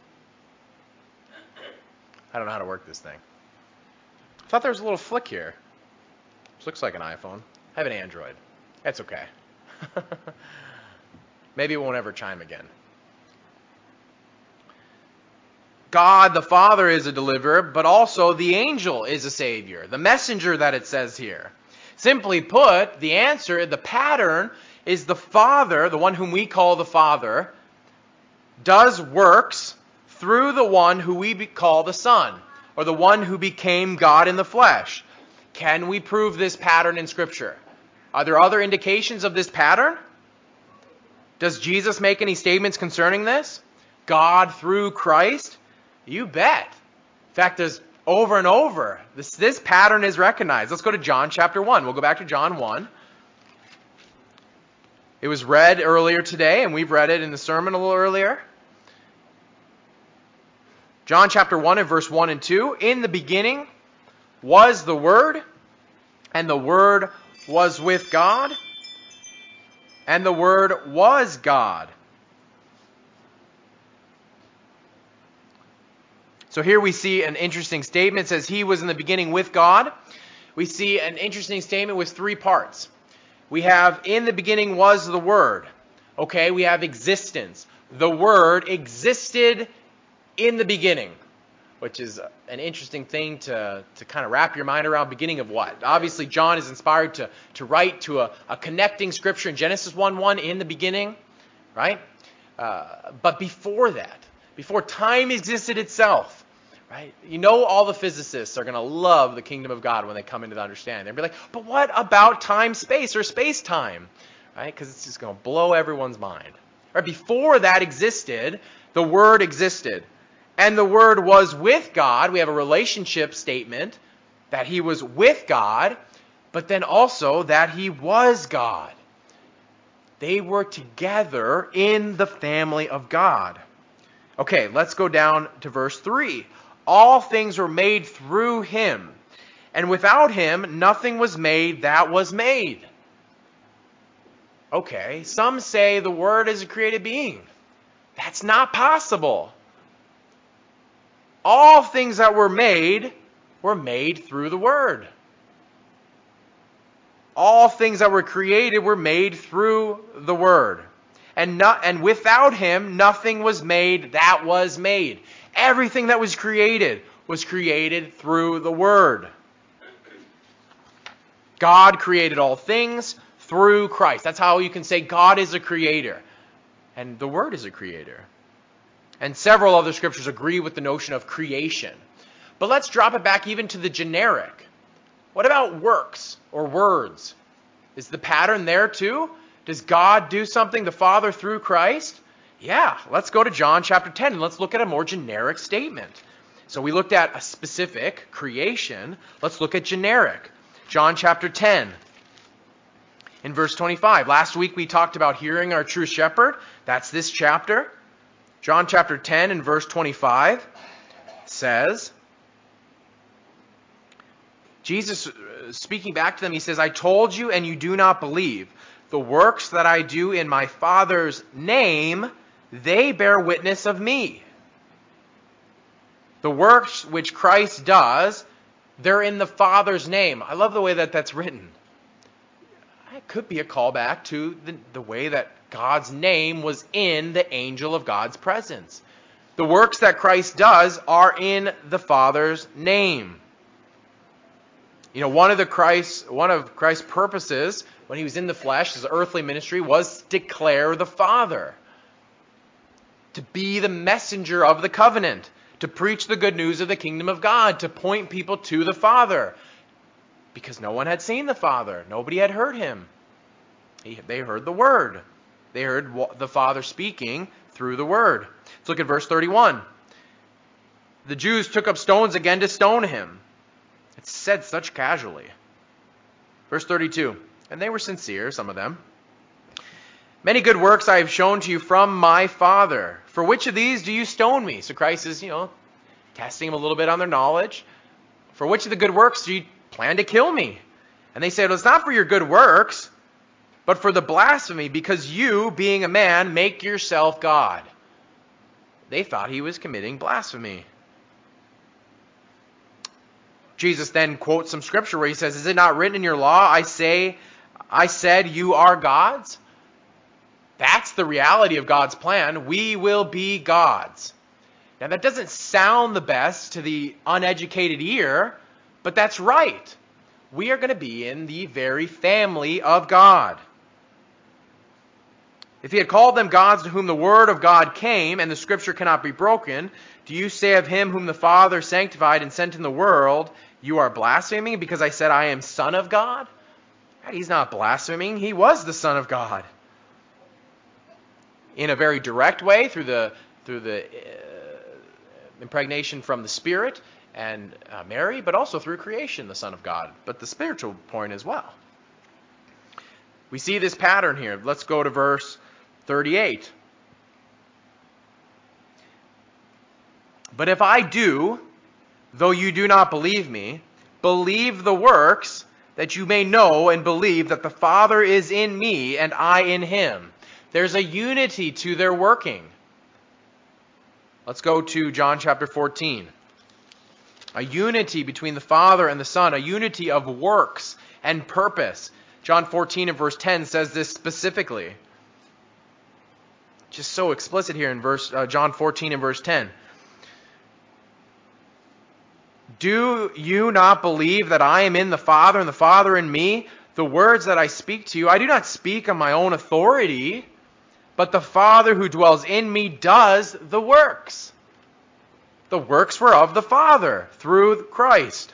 I don't know how to work this thing. I thought there was a little flick here. This looks like an iPhone. I have an Android. That's okay. Maybe it won't ever chime again. God the Father is a deliverer, but also the angel is a savior. The messenger that it says here. Simply put, the answer, the pattern, is the Father, the one whom we call the Father, does works through the one who we call the Son, or the one who became God in the flesh. Can we prove this pattern in Scripture? Are there other indications of this pattern? Does Jesus make any statements concerning this? God through Christ? You bet. In fact, there's over and over. This, this pattern is recognized. Let's go to John chapter one. We'll go back to John one. It was read earlier today, and we've read it in the sermon a little earlier. John chapter one and verse one and two. In the beginning was the Word, and the Word was with God, and the Word was God. So here we see an interesting statement. It says he was in the beginning with God. We see an interesting statement with three parts. We have in the beginning was the Word. Okay, we have existence. The Word existed in the beginning, which is an interesting thing to, to kind of wrap your mind around. Beginning of what? Obviously, John is inspired to, to write to a, a connecting scripture in Genesis one one in the beginning, right? Uh, but before that, before time existed itself, right? You know all the physicists are going to love the kingdom of God when they come into the understanding. They'll be like, but what about time-space or space-time? Right? Because it's just going to blow everyone's mind. Right? Before that existed, the Word existed. And the Word was with God. We have a relationship statement that he was with God, but then also that he was God. They were together in the family of God. Okay, let's go down to verse three. All things were made through him, and without him nothing was made that was made. Okay, some say the Word is a created being. That's not possible. All things that were made were made through the Word. All things that were created were made through the Word. And not, and without him, nothing was made that was made. Everything that was created was created through the Word. God created all things through Christ. That's how you can say God is a creator. And the Word is a creator. And several other scriptures agree with the notion of creation. But let's drop it back even to the generic. What about works or words? Is the pattern there too? Does God do something, the Father, through Christ? Yeah, let's go to John chapter ten and let's look at a more generic statement. So we looked at a specific, creation. Let's look at generic. John chapter ten. In verse twenty-five. Last week we talked about hearing our true shepherd. That's this chapter. John chapter ten and verse twenty-five says, Jesus speaking back to them, he says, I told you and you do not believe. The works that I do in my Father's name, they bear witness of me. The works which Christ does, they're in the Father's name. I love the way that that's written. It could be a callback to the, the way that God's name was in the angel of God's presence. The works that Christ does are in the Father's name. You know, one of the Christ, one of Christ's purposes when he was in the flesh, his earthly ministry, was to declare the Father, to be the messenger of the covenant, to preach the good news of the kingdom of God, to point people to the Father, because no one had seen the Father, nobody had heard him. He, they heard the Word. They heard the Father speaking through the Word. Let's look at verse thirty-one. The Jews took up stones again to stone him. It's said such casually. Verse thirty-two. And they were sincere, some of them. Many good works I have shown to you from my Father. For which of these do you stone me? So Christ is, you know, testing them a little bit on their knowledge. For which of the good works do you plan to kill me? And they said, well, it's not for your good works, but for the blasphemy, because you, being a man, make yourself God. They thought he was committing blasphemy. Jesus then quotes some scripture where he says, is it not written in your law, I say, I said you are gods? That's the reality of God's plan. We will be gods. Now that doesn't sound the best to the uneducated ear, but that's right. We are going to be in the very family of God. If he had called them gods to whom the word of God came, and the scripture cannot be broken, do you say of him whom the Father sanctified and sent in the world, you are blaspheming because I said I am Son of God? He's not blaspheming. He was the Son of God. In a very direct way, through the through the uh, impregnation from the Spirit and uh, Mary, but also through creation, the Son of God. But the spiritual point as well. We see this pattern here. Let's go to verse thirty-eight. But if I do, though you do not believe me, believe the works, that you may know and believe that the Father is in me and I in him. There's a unity to their working. Let's go to John chapter fourteen. A unity between the Father and the Son, a unity of works and purpose. John fourteen and verse ten says this specifically. Just so explicit here in verse uh, John fourteen and verse ten. Do you not believe that I am in the Father and the Father in me? The words that I speak to you, I do not speak on my own authority, but the Father who dwells in me does the works. The works were of the Father through Christ.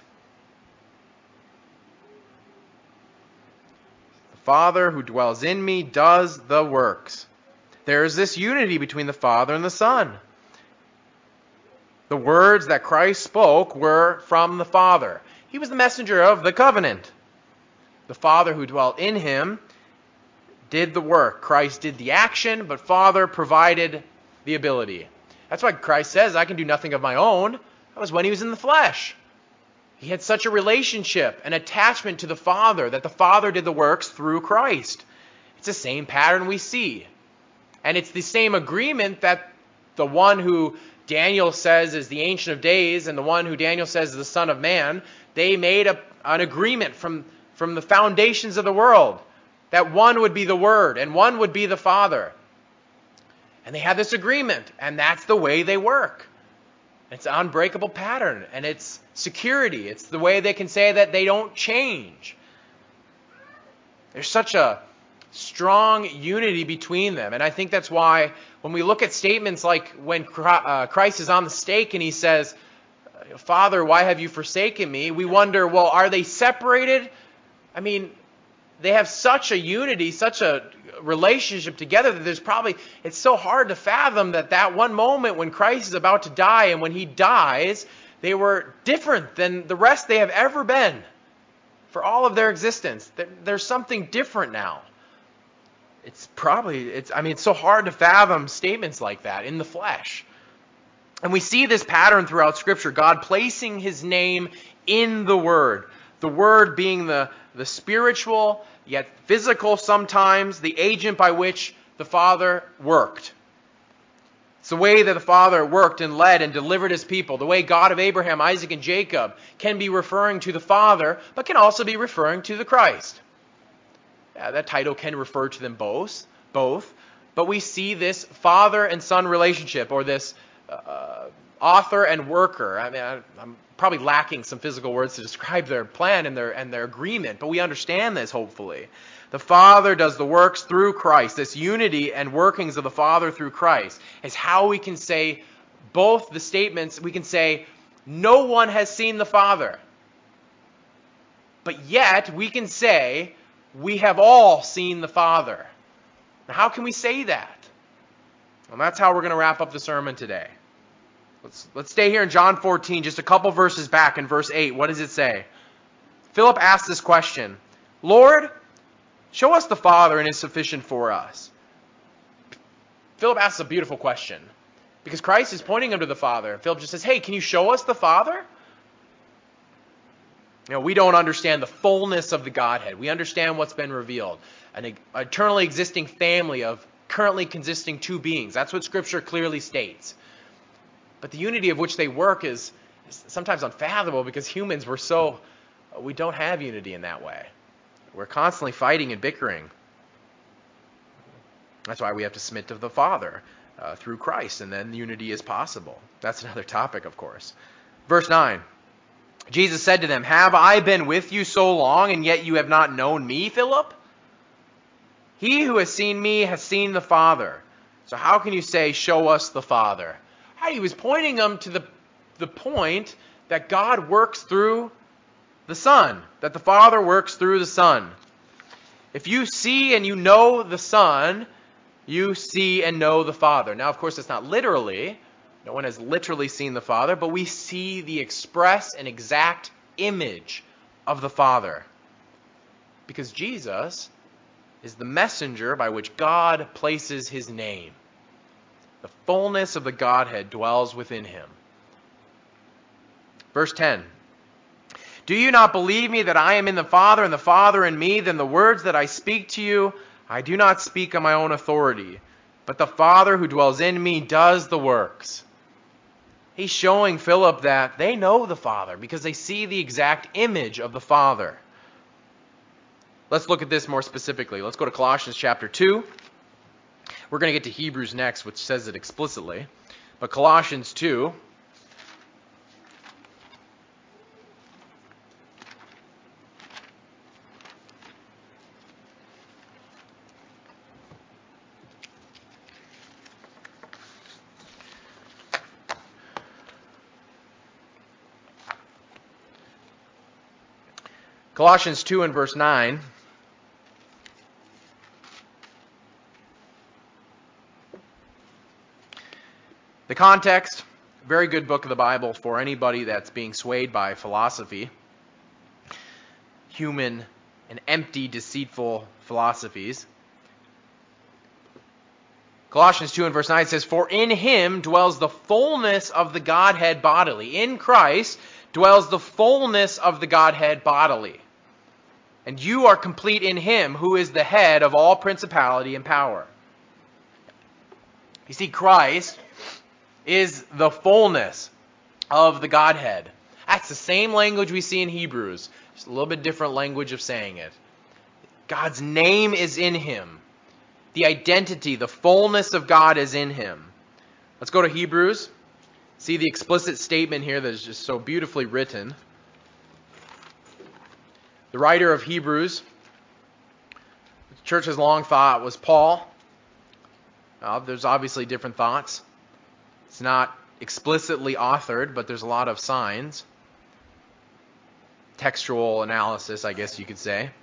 The Father who dwells in me does the works. There is this unity between the Father and the Son. The words that Christ spoke were from the Father. He was the messenger of the covenant. The Father who dwelt in him did the work. Christ did the action, but Father provided the ability. That's why Christ says, I can do nothing of my own. That was when he was in the flesh. He had such a relationship, an attachment to the Father, that the Father did the works through Christ. It's the same pattern we see. And it's the same agreement that the one who Daniel says is the Ancient of Days and the one who Daniel says is the Son of Man, they made a, an agreement from, from the foundations of the world that one would be the Word and one would be the Father. And they had this agreement, and that's the way they work. It's an unbreakable pattern, and it's security. It's the way they can say that they don't change. There's such a strong unity between them. And I think that's why when we look at statements like when Christ is on the stake and he says, Father, why have you forsaken me? We wonder, well, are they separated? I mean, they have such a unity, such a relationship together that there's probably, it's so hard to fathom that that one moment when Christ is about to die and when he dies, they were different than the rest they have ever been for all of their existence. There's something different now. It's probably, it's, I mean, it's so hard to fathom statements like that in the flesh. And we see this pattern throughout Scripture, God placing his name in the Word. The Word being the, the spiritual, yet physical sometimes, the agent by which the Father worked. It's the way that the Father worked and led and delivered his people. The way God of Abraham, Isaac, and Jacob can be referring to the Father, but can also be referring to the Christ. Yeah, that title can refer to them both, both, but we see this father and son relationship, or this uh, author and worker. I mean, I, I'm probably lacking some physical words to describe their plan and their and their agreement, but we understand this, hopefully. The Father does the works through Christ. This unity and workings of the Father through Christ is how we can say both the statements. We can say, no one has seen the Father. But yet, we can say, we have all seen the Father. Now, how can we say that? Well, that's how we're going to wrap up the sermon today. Let's, let's stay here in John fourteen, just a couple verses back in verse eight. What does it say? Philip asked this question, Lord, show us the Father and it is sufficient for us. Philip asks a beautiful question because Christ is pointing him to the Father. Philip just says, hey, can you show us the Father? You know, we don't understand the fullness of the Godhead. We understand what's been revealed. An eternally existing family of currently consisting two beings. That's what Scripture clearly states. But the unity of which they work is, is sometimes unfathomable because humans, we're so, we don't have unity in that way. We're constantly fighting and bickering. That's why we have to submit to the Father uh, through Christ, and then unity is possible. That's another topic, of course. Verse nine. Jesus said to them, have I been with you so long, and yet you have not known me, Philip? He who has seen me has seen the Father. So how can you say, show us the Father? He was pointing them to the, the point that God works through the Son, that the Father works through the Son. If you see and you know the Son, you see and know the Father. Now, of course, it's not literally. No one has literally seen the Father, but we see the express and exact image of the Father. Because Jesus is the messenger by which God places his name. The fullness of the Godhead dwells within him. Verse ten. Do you not believe me that I am in the Father and the Father in me? Then the words that I speak to you, I do not speak on my own authority, but the Father who dwells in me does the works. He's showing Philip that they know the Father because they see the exact image of the Father. Let's look at this more specifically. Let's go to Colossians chapter two. We're going to get to Hebrews next, which says it explicitly. But Colossians two. Colossians two and verse nine. The context, very good book of the Bible for anybody that's being swayed by philosophy, human and empty, deceitful philosophies. Colossians two and verse nine says, for in him dwells the fullness of the Godhead bodily. In Christ dwells the fullness of the Godhead bodily. And you are complete in him who is the head of all principality and power. You see, Christ is the fullness of the Godhead. That's the same language we see in Hebrews. Just a little bit different language of saying it. God's name is in him. The identity, the fullness of God is in him. Let's go to Hebrews. See the explicit statement here that is just so beautifully written. The writer of Hebrews, the church has long thought was Paul. Uh, there's obviously different thoughts. It's not explicitly authored, but there's a lot of signs. Textual analysis, I guess you could say.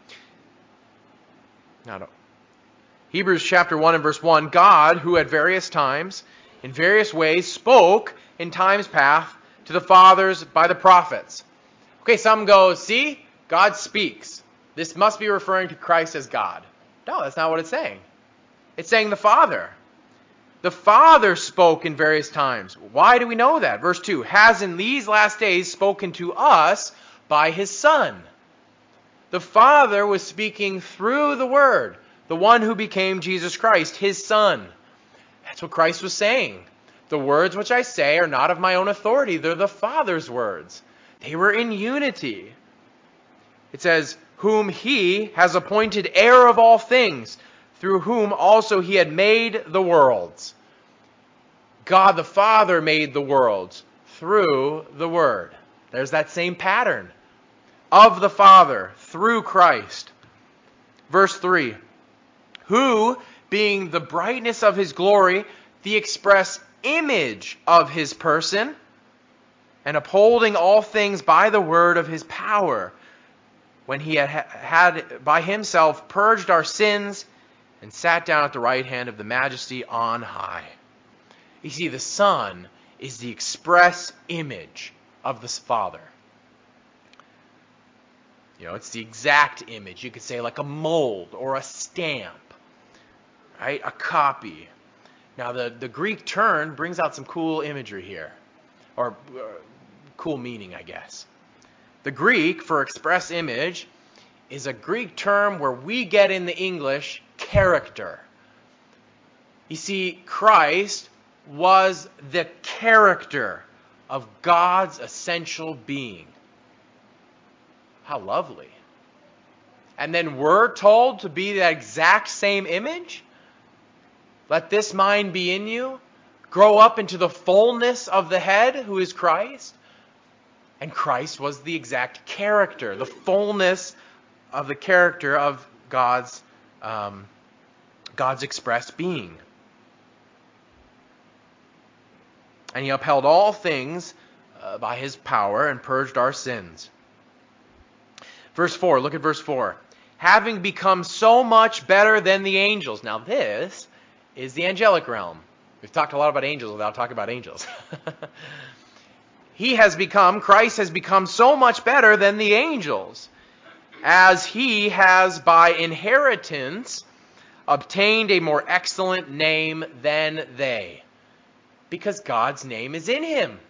Now, Hebrews chapter one and verse one, God, who at various times, in various ways, spoke in times past to the fathers by the prophets. Okay, some go, see, God speaks. This must be referring to Christ as God. No, that's not what it's saying. It's saying the Father. The Father spoke in various times. Why do we know that? Verse two, has in these last days spoken to us by his Son. The Father was speaking through the Word, the one who became Jesus Christ, his Son. That's what Christ was saying. The words which I say are not of my own authority. They're the Father's words. They were in unity. It says, whom he has appointed heir of all things, through whom also he had made the worlds. God the Father made the worlds through the Word. There's that same pattern of the Father through Christ. Verse three, who, being the brightness of his glory, the express image of his person, and upholding all things by the word of his power, when he had, had by himself purged our sins, and sat down at the right hand of the Majesty on high. You see, the Son is the express image of the Father. You know, it's the exact image. You could say like a mold or a stamp, right? A copy. Now, the, the Greek term brings out some cool imagery here, or uh, cool meaning, I guess. The Greek for express image is a Greek term where we get in the English character. You see, Christ was the character of God's essential being. How lovely. And then we're told to be that exact same image. Let this mind be in you. Grow up into the fullness of the head, who is Christ. And Christ was the exact character, the fullness of the character of God's, um, God's expressed being. And he upheld all things uh, by his power and purged our sins. Verse four, look at verse four. Having become so much better than the angels. Now this is the angelic realm. We've talked a lot about angels without talking about angels. He has become, Christ has become so much better than the angels, as he has by inheritance obtained a more excellent name than they. Because God's name is in him.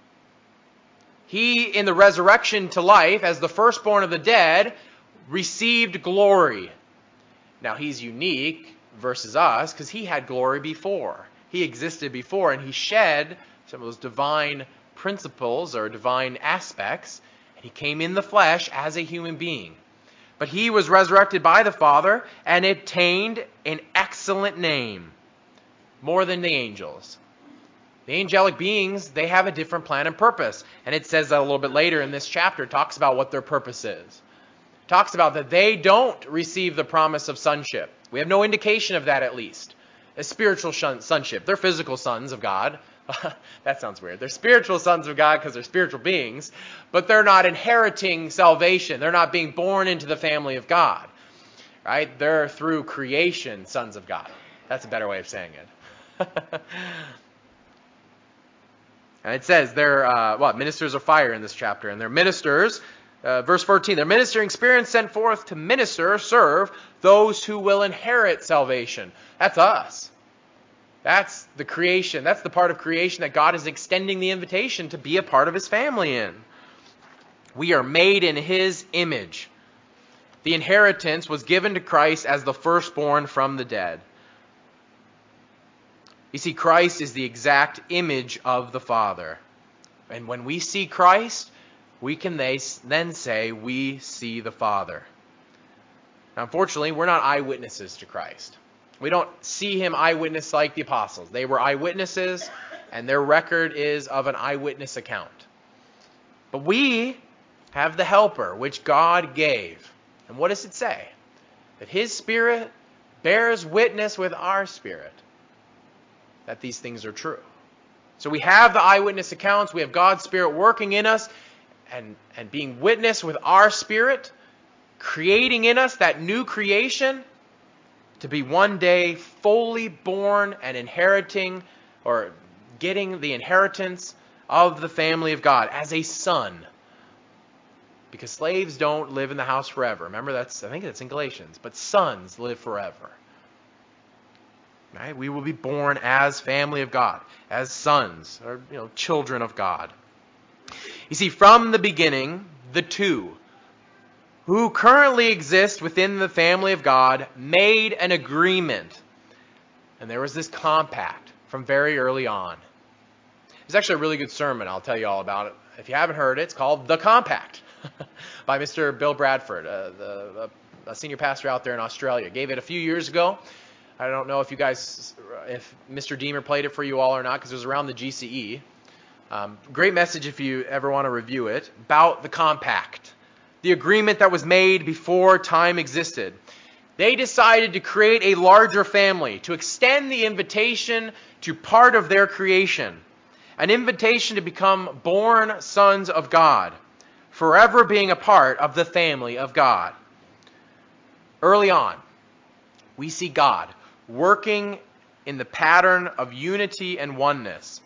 He, in the resurrection to life, as the firstborn of the dead, received glory. Now, he's unique versus us because he had glory before. He existed before, and he shed some of those divine principles or divine aspects, and he came in the flesh as a human being. But he was resurrected by the Father and obtained an excellent name, more than the angels. The angelic beings, they have a different plan and purpose. And it says that a little bit later in this chapter. It talks about what their purpose is. It talks about that they don't receive the promise of sonship. We have no indication of that, at least. A spiritual sonship. They're physical sons of God. That sounds weird. They're spiritual sons of God because they're spiritual beings. But they're not inheriting salvation. They're not being born into the family of God. Right? They're through creation sons of God. That's a better way of saying it. And it says they're uh, what ministers of fire in this chapter, and they're ministers. Uh, verse fourteen: their ministering spirits sent forth to minister, serve those who will inherit salvation. That's us. That's the creation. That's the part of creation that God is extending the invitation to be a part of his family in. We are made in his image. The inheritance was given to Christ as the firstborn from the dead. You see, Christ is the exact image of the Father. And when we see Christ, we can then say we see the Father. Now, unfortunately, we're not eyewitnesses to Christ. We don't see him eyewitness like the apostles. They were eyewitnesses, and their record is of an eyewitness account. But we have the helper, which God gave. And what does it say? That his Spirit bears witness with our spirit that these things are true. So we have the eyewitness accounts. We have God's Spirit working in us and, and being witness with our spirit, creating in us that new creation to be one day fully born and inheriting or getting the inheritance of the family of God as a son. Because slaves don't live in the house forever. Remember, that's I think that's in Galatians. But sons live forever. Right? We will be born as family of God, as sons, or you know, children of God. You see, from the beginning, the two who currently exist within the family of God made an agreement. And there was this compact from very early on. It's actually a really good sermon. I'll tell you all about it. If you haven't heard it, it's called The Compact by Mister Bill Bradford, uh, the, a senior pastor out there in Australia. Gave it a few years ago. I don't know if you guys, if Mister Deemer played it for you all or not, because it was around the G C E. Um, great message if you ever want to review it, about the compact, the agreement that was made before time existed. They decided to create a larger family, to extend the invitation to part of their creation, an invitation to become born sons of God, forever being a part of the family of God. Early on, we see God working in the pattern of unity and oneness.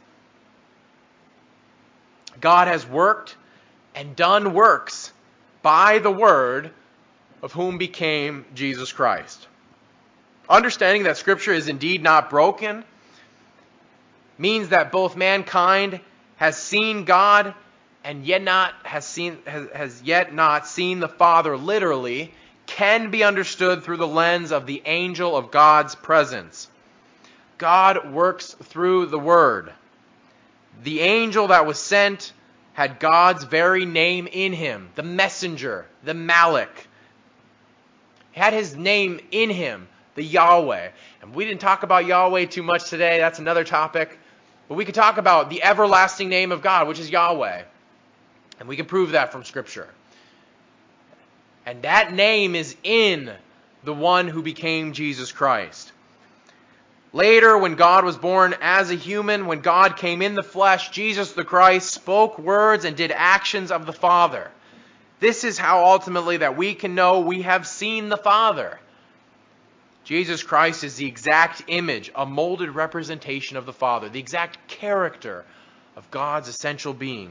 God has worked and done works by the Word of whom became Jesus Christ. Understanding that Scripture is indeed not broken means that both mankind has seen God and yet not has seen has, has yet not seen the Father literally can be understood through the lens of the angel of God's presence. God works through the Word. The angel that was sent had God's very name in him, the messenger, the Malach. He had his name in him, the Yahweh. And we didn't talk about Yahweh too much today. That's another topic. But we could talk about the everlasting name of God, which is Yahweh. And we can prove that from Scripture. And that name is in the one who became Jesus Christ. Later, when God was born as a human, when God came in the flesh, Jesus the Christ spoke words and did actions of the Father. This is how ultimately that we can know we have seen the Father. Jesus Christ is the exact image, a molded representation of the Father, the exact character of God's essential being.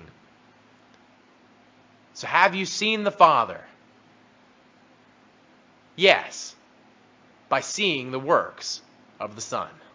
So have you seen the Father? Yes, by seeing the works of the Son.